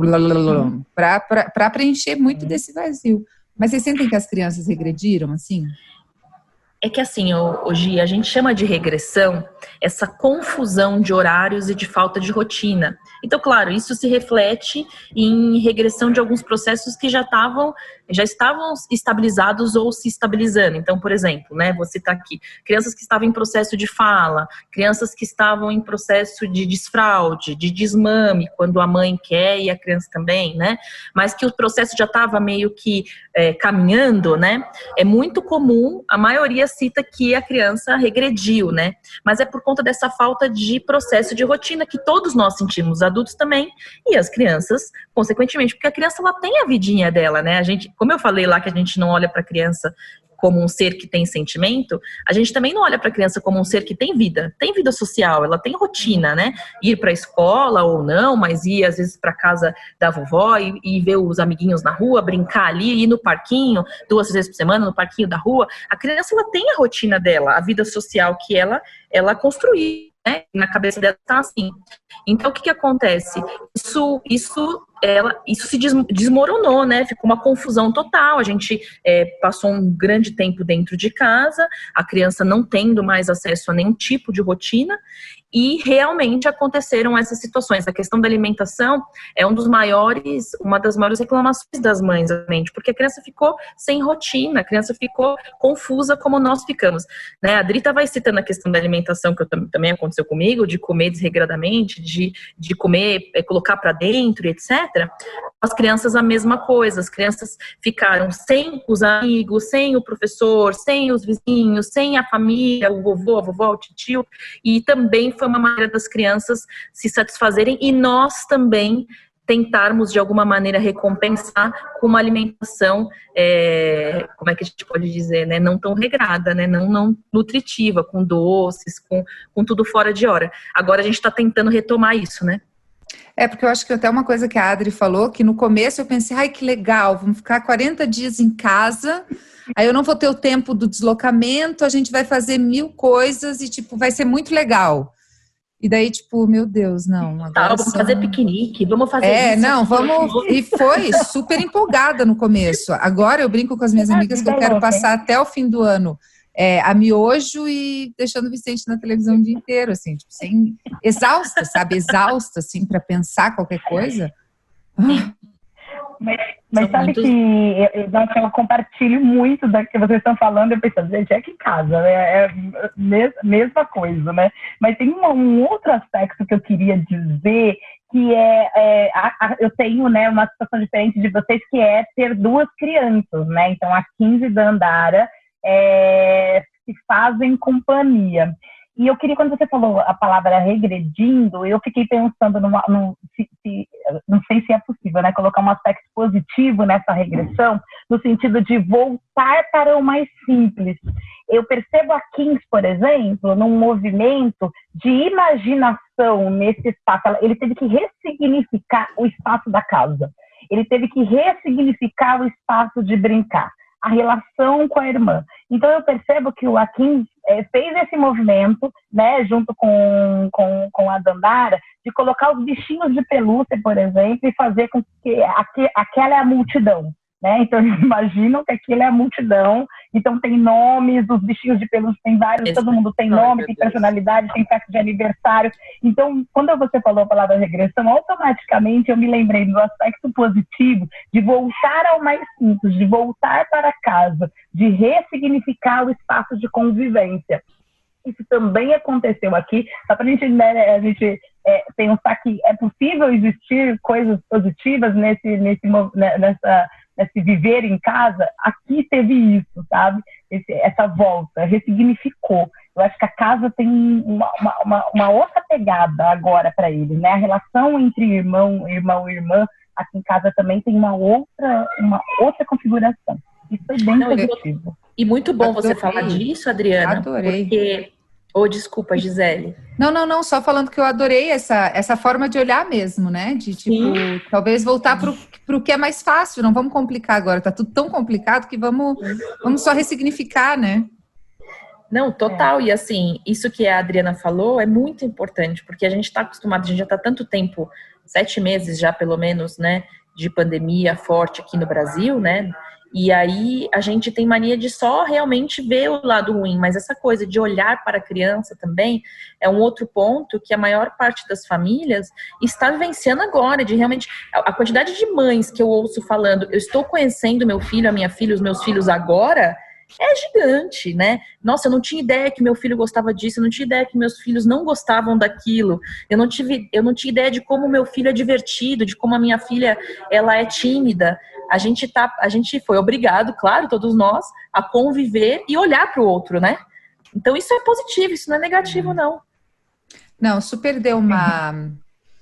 para preencher muito desse vazio. Mas vocês sentem que as crianças regrediram, assim? É que assim, hoje a gente chama de regressão essa confusão de horários e de falta de rotina. Então, claro, isso se reflete em regressão de alguns processos que já estavam, já estavam estabilizados ou se estabilizando. Então, por exemplo, né, vou citar aqui, crianças que estavam em processo de fala, crianças que estavam em processo de desfraude, de desmame, quando a mãe quer e a criança também, né? Mas que o processo já estava meio que é, caminhando, né? É muito comum, a maioria cita que a criança regrediu, né? Mas é por conta dessa falta de processo de rotina que todos nós sentimos, os adultos também, e as crianças, consequentemente, porque a criança, ela tem a vidinha dela, né? A gente, como eu falei lá que a gente não olha para a criança como um ser que tem sentimento, a gente também não olha para a criança como um ser que tem vida, tem vida social, ela tem rotina, né? Ir para a escola ou não, mas ir às vezes para casa da vovó e, e ver os amiguinhos na rua, brincar ali, ir no parquinho duas vezes por semana, no parquinho da rua. A criança, ela tem a rotina dela, a vida social que ela, ela construiu, né? Na cabeça dela está assim. Então, o que que acontece? Isso, isso, ela, isso se desmoronou, né? Ficou uma confusão total. A gente é, passou um grande tempo dentro de casa, a criança não tendo mais acesso a nenhum tipo de rotina, e realmente aconteceram essas situações. A questão da alimentação é um dos maiores, uma das maiores reclamações das mães, realmente, porque a criança ficou sem rotina, a criança ficou confusa como nós ficamos, né? A Drita vai citando a questão da alimentação, que eu, também aconteceu comigo, de comer desregradamente, de, de comer, é, colocar para dentro, etcétera. As crianças a mesma coisa, as crianças ficaram sem os amigos, sem o professor, sem os vizinhos, sem a família, o vovô, a vovó, o tio, e também foi uma maneira das crianças se satisfazerem e nós também tentarmos de alguma maneira recompensar com uma alimentação, é, como é que a gente pode dizer, né, não tão regrada, né, não, não nutritiva, com doces, com, com tudo fora de hora. Agora a gente está tentando retomar isso, né? É, porque eu acho que até uma coisa que a Adri falou, que no começo eu pensei, ai, que legal, vamos ficar quarenta dias em casa, aí eu não vou ter o tempo do deslocamento, a gente vai fazer mil coisas e, tipo, vai ser muito legal. E daí, tipo, meu Deus, não. Agora tá, vamos são... fazer piquenique, vamos fazer É, isso. não, vamos... E foi super empolgada no começo. Agora eu brinco com as minhas amigas que eu quero passar até o fim do ano é, a miojo e deixando o Vicente na televisão o dia inteiro, assim, tipo, sem... exausta, sabe? Exausta, assim, para pensar qualquer coisa. Mas, mas sabe muitos... que eu, nossa, eu compartilho muito da que vocês estão falando, eu pensando, gente, é que casa, né? É a mes, mesma coisa, né? Mas tem uma, um outro aspecto que eu queria dizer, que é, é a, a, eu tenho, né, uma situação diferente de vocês, que é ter duas crianças, né? Então, a quinze da Andara é, se fazem companhia. E eu queria, quando você falou a palavra regredindo, eu fiquei pensando, numa, num, se, se, não sei se é possível, né, colocar um aspecto positivo nessa regressão, no sentido de voltar para o mais simples. Eu percebo a Kins, por exemplo, num movimento de imaginação nesse espaço. Ele teve que ressignificar o espaço da casa. Ele teve que ressignificar o espaço de brincar, a relação com a irmã. Então, eu percebo que o Akin é, fez esse movimento, né, junto com, com, com a Dandara, de colocar os bichinhos de pelúcia, por exemplo, e fazer com que aqu, aquela é a multidão. Né? Então, eles imaginam que aquilo é a multidão. Então, tem nomes, os bichinhos de pelúcia tem vários, Esse... todo mundo tem nome, Ai, tem personalidade, tem festa de aniversário. Então, quando você falou a palavra regressão, automaticamente eu me lembrei do aspecto positivo de voltar ao mais simples, de voltar para casa, de ressignificar o espaço de convivência. Isso também aconteceu aqui, só para a gente, né, a gente é, pensar que é possível existir coisas positivas nesse, nesse, nessa, nesse viver em casa. Aqui teve isso, sabe? Esse, essa volta, ressignificou. Eu acho que a casa tem uma, uma, uma outra pegada agora para eles, né? A relação entre irmão, irmão e irmã aqui em casa também tem uma outra, uma outra configuração. Isso foi bem Não, positivo. Eu... E muito bom Adorei. Você falar disso, Adriana. Adorei. Porque... Oh, desculpa, Gisele. Não, não, não, só falando que eu adorei essa, essa forma de olhar mesmo, né? De, tipo, Sim. talvez voltar pro, pro que é mais fácil, não vamos complicar agora, tá tudo tão complicado que vamos, vamos só ressignificar, né? Não, total, é. E assim, isso que a Adriana falou é muito importante, porque a gente está acostumado, a gente já está tanto tempo, sete meses já pelo menos, né, de pandemia forte aqui no Brasil, né? E aí a gente tem mania de só realmente ver o lado ruim, mas essa coisa de olhar para a criança também é um outro ponto que a maior parte das famílias está vivenciando agora, de realmente, a quantidade de mães que eu ouço falando, eu estou conhecendo meu filho, a minha filha, os meus filhos agora, é gigante, né? Nossa, eu não tinha ideia que meu filho gostava disso, eu não tinha ideia que meus filhos não gostavam daquilo, eu não tive, eu não tinha ideia de como meu filho é divertido, de como a minha filha, ela é tímida. A gente tá, a gente foi obrigado, claro, todos nós, a conviver e olhar para o outro, né? Então isso é positivo, isso não é negativo, não. Não, super deu uma...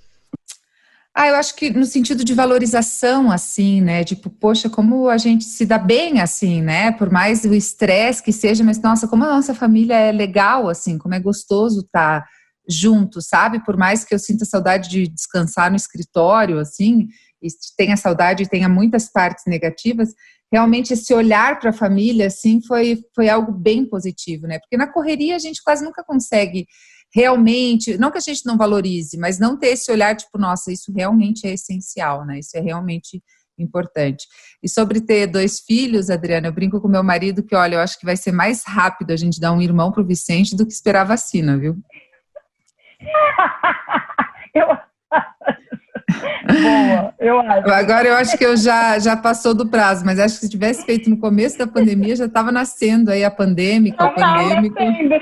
Ah, eu acho que no sentido de valorização, assim, né? Tipo, poxa, como a gente se dá bem, assim, né? Por mais o estresse que seja, mas, nossa, como a nossa família é legal, assim, como é gostoso estar junto, sabe? Por mais que eu sinta saudade de descansar no escritório, assim, e tenha saudade e tenha muitas partes negativas, realmente esse olhar para a família, assim, foi, foi algo bem positivo, né? Porque na correria a gente quase nunca consegue realmente, não que a gente não valorize, mas não ter esse olhar, tipo, nossa, isso realmente é essencial, né? Isso é realmente importante. E sobre ter dois filhos, Adriana, eu brinco com meu marido que, olha, eu acho que vai ser mais rápido a gente dar um irmão pro Vicente do que esperar a vacina, viu? eu... Boa, eu acho. Agora eu acho que eu já, já passou do prazo, mas acho que se tivesse feito no começo da pandemia, já estava nascendo aí a pandêmica, o pandêmico.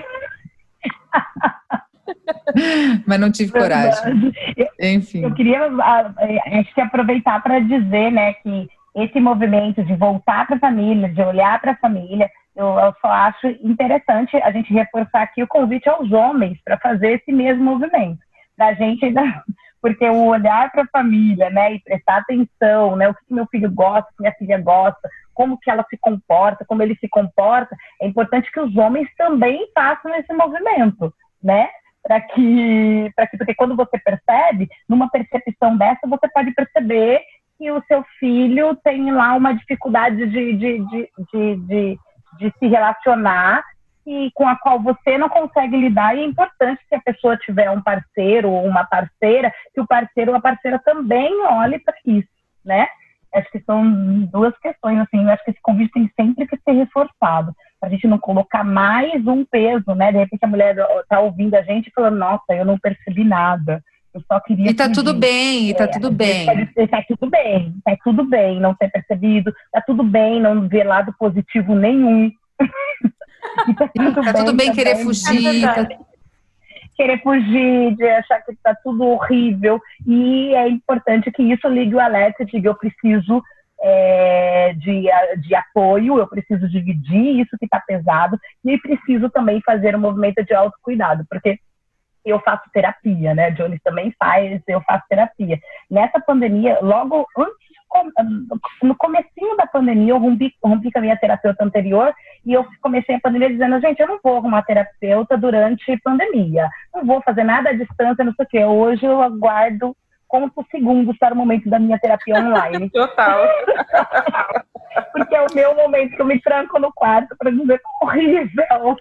Mas não tive Verdade. coragem. Enfim. Eu queria acho que aproveitar para dizer, né, que esse movimento de voltar para a família, de olhar para a família, eu, eu só acho interessante a gente reforçar aqui o convite aos homens para fazer esse mesmo movimento. Da gente ainda... Porque o olhar para a família, né, e prestar atenção, né, o que meu filho gosta, o que minha filha gosta, como que ela se comporta, como ele se comporta, é importante que os homens também façam esse movimento, né, para que, para que, porque quando você percebe, numa percepção dessa, você pode perceber que o seu filho tem lá uma dificuldade de, de, de, de, de, de se relacionar, e com a qual você não consegue lidar, e é importante que a pessoa tiver um parceiro ou uma parceira, que o parceiro ou a parceira também olhe para isso, né? Acho que são duas questões, assim, eu acho que esse convite tem sempre que ser reforçado, para a gente não colocar mais um peso, né? De repente a mulher está ouvindo a gente falando, nossa, eu não percebi nada, Eu só queria E tá fugir. tudo bem, e tá é, tudo bem. Tá tudo bem, tá tudo bem não ter percebido, tá tudo bem não ver lado positivo nenhum. E tá tudo tá bem, tudo bem também, querer fugir. É Tá... Querer fugir, de achar que tá tudo horrível. E é importante que isso ligue o alerta, diga, eu preciso é, de, de apoio, eu preciso dividir isso que tá pesado, e preciso também fazer um movimento de autocuidado, porque eu faço terapia, né? Jones também faz, eu faço terapia. Nessa pandemia, logo antes, no comecinho da pandemia, eu rompi, rompi com a minha terapeuta anterior e eu comecei a pandemia dizendo, gente, eu não vou arrumar terapeuta durante a pandemia, não vou fazer nada à distância, não sei o quê. Hoje eu aguardo conto segundos para o momento da minha terapia online. Total. Porque é o meu momento que eu me tranco no quarto para dizer que é horrível.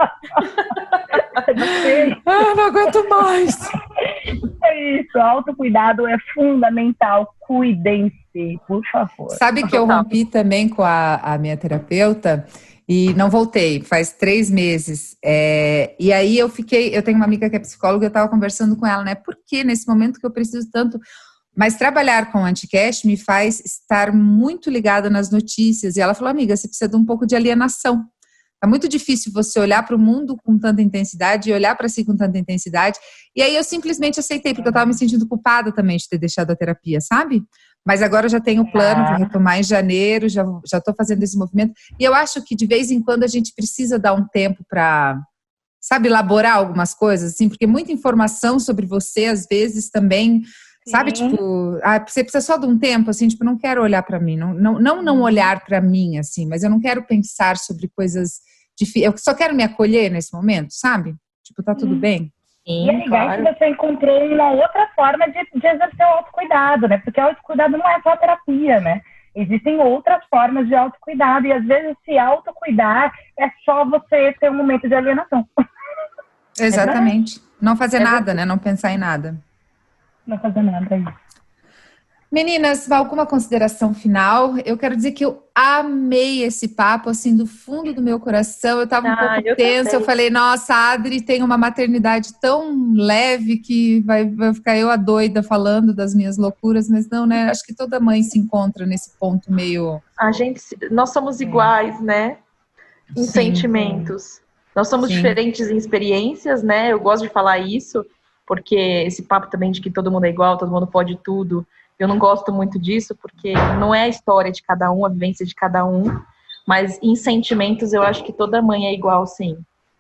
Ah, não aguento mais. É isso, autocuidado é fundamental. Cuidem-se, por favor. Sabe que eu rompi também com a, a minha terapeuta e não voltei, faz três meses. É, e aí eu fiquei, eu tenho uma amiga que é psicóloga, eu estava conversando com ela, né? Por que nesse momento que eu preciso tanto... Mas trabalhar com anti-cash me faz estar muito ligada nas notícias. E ela falou, amiga, você precisa de um pouco de alienação. É muito difícil você olhar para o mundo com tanta intensidade e olhar para si com tanta intensidade. E aí eu simplesmente aceitei, porque eu estava me sentindo culpada também de ter deixado a terapia, sabe? Mas agora eu já tenho o plano, vou retomar em janeiro, já já estou fazendo esse movimento. E eu acho que de vez em quando a gente precisa dar um tempo para, sabe, elaborar algumas coisas, assim, porque muita informação sobre você, às vezes, também... Sim. Sabe, tipo, ah, você precisa só de um tempo, assim, tipo, não quero olhar para mim, não, não, não, não olhar para mim, assim, mas eu não quero pensar sobre coisas difíceis, eu só quero me acolher nesse momento, sabe? Tipo, tá tudo bem. Sim, e é legal claro. Que você encontrou uma outra forma de, de exercer o autocuidado, né? Porque o autocuidado não é só terapia, né? Existem outras formas de autocuidado, e às vezes se autocuidar é só você ter um momento de alienação. Exatamente. Não fazer é nada, né? Não pensar em nada. Não fazer nada aí. Meninas, alguma consideração final? Eu quero dizer que eu amei esse papo, assim, do fundo do meu coração. Eu tava um ah, pouco eu tensa, também. Eu falei, nossa, a Adri tem uma maternidade tão leve que vai, vai ficar eu a doida falando das minhas loucuras, mas não, né? Acho que toda mãe se encontra nesse ponto meio... A gente, nós somos iguais, é. né? Em Sim, sentimentos. Sim. Nós somos Sim. diferentes em experiências, né? Eu gosto de falar isso, porque esse papo também de que todo mundo é igual, todo mundo pode tudo, eu não gosto muito disso, porque não é a história de cada um, a vivência de cada um, mas em sentimentos eu acho que toda mãe é igual, sim.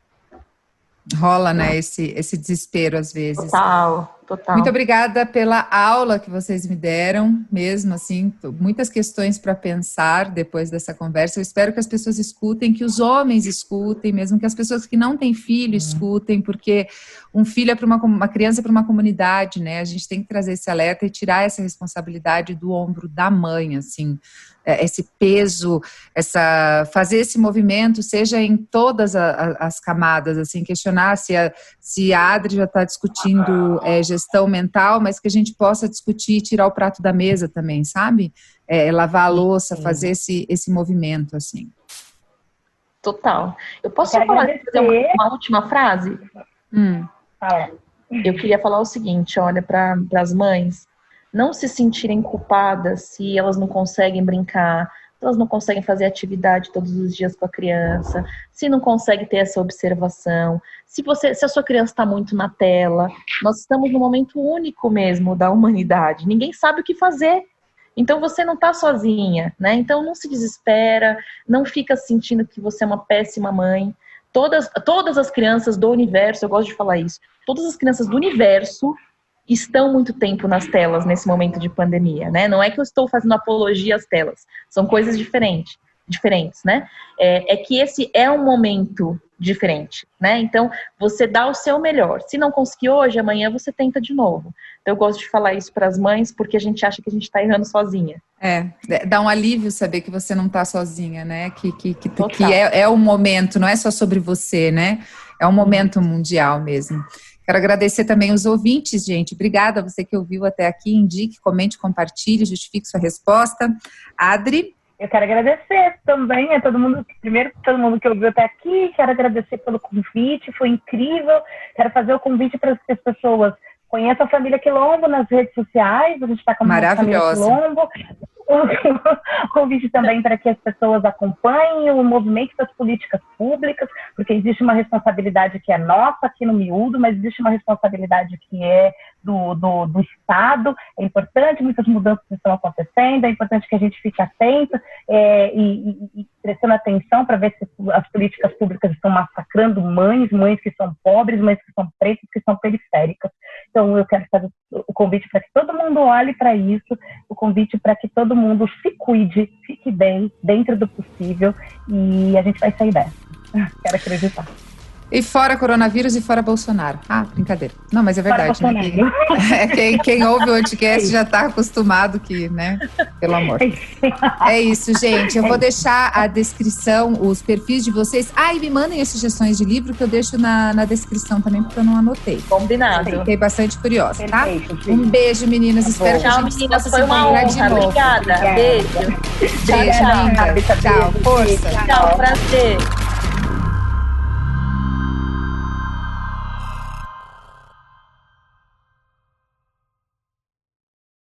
Rola, né, esse, esse desespero às vezes. Total, total. Muito obrigada pela aula que vocês me deram, mesmo assim, muitas questões para pensar depois dessa conversa. Eu espero que as pessoas escutem, que os homens escutem, mesmo que as pessoas que não têm filho uhum. escutem, porque um filho é para uma, uma criança é para uma comunidade, né? A gente tem que trazer esse alerta e tirar essa responsabilidade do ombro da mãe, assim. Esse peso, essa, fazer esse movimento, seja em todas a, a, as camadas, assim, questionar se a, se a Adri já está discutindo é, gestão mental, mas que a gente possa discutir e tirar o prato da mesa também, sabe? É, lavar a louça, fazer esse, esse movimento, assim. Total. Eu posso Eu falar, fazer uma, uma última frase? Hum. Eu queria falar o seguinte, olha, para as mães, não se sentirem culpadas se elas não conseguem brincar, se elas não conseguem fazer atividade todos os dias com a criança, se não conseguem ter essa observação, se, você, se a sua criança está muito na tela. Nós estamos num momento único mesmo da humanidade, ninguém sabe o que fazer, então você não está sozinha, né? Então não se desespera, não fica sentindo que você é uma péssima mãe. Todas, todas as crianças do universo, eu gosto de falar isso, todas as crianças do universo estão muito tempo nas telas nesse momento de pandemia, né? Não é que eu estou fazendo apologia às telas, são coisas diferentes, diferentes, né? É, é que esse é um momento diferente, né? Então, você dá o seu melhor. Se não conseguir hoje, amanhã você tenta de novo. Então, eu gosto de falar isso para as mães, porque a gente acha que a gente está errando sozinha. É, dá um alívio saber que você não está sozinha, né? Que, que, que, que é, é um momento, não é só sobre você, né? É um momento mundial mesmo. Quero agradecer também os ouvintes, gente. Obrigada a você que ouviu até aqui. Indique, comente, compartilhe, justifique sua resposta. Adri? Eu quero agradecer também a todo mundo, primeiro todo mundo que ouviu até aqui. Quero agradecer pelo convite, foi incrível. Quero fazer o convite para que as pessoas Conheço a Família Quilombo nas redes sociais, a gente está com a Família Quilombo. O convite também para que as pessoas acompanhem o movimento das políticas públicas, porque existe uma responsabilidade que é nossa aqui no miúdo, mas existe uma responsabilidade que é do, do, do Estado. É importante, muitas mudanças estão acontecendo, é importante que a gente fique atento é, e, e, e prestando atenção para ver se as políticas públicas estão massacrando mães, mães que são pobres, mães que são pretas, que são periféricas. Então, eu quero fazer o convite para que todo mundo olhe para isso, o convite para que todo mundo se cuide, fique bem, dentro do possível, e a gente vai sair dessa. Quero acreditar. E fora coronavírus e fora Bolsonaro. Ah, brincadeira. Não, mas é verdade. Né? Quem, quem, quem ouve o podcast já está acostumado que, né? Pelo amor. É isso, gente. Eu vou deixar a descrição, os perfis de vocês. Ah, e me mandem as sugestões de livro que eu deixo na, na descrição também, porque eu não anotei. Combinado. Fiquei bastante curiosa, tá? Perfeito, um beijo, meninas. Tá Espero Tchau, que a gente meninas. possa Foi se uma encontrar honra. de novo. Obrigada. Obrigada. Beijo. Beijo, Tchau, linda. Tchau, força. Tchau, prazer.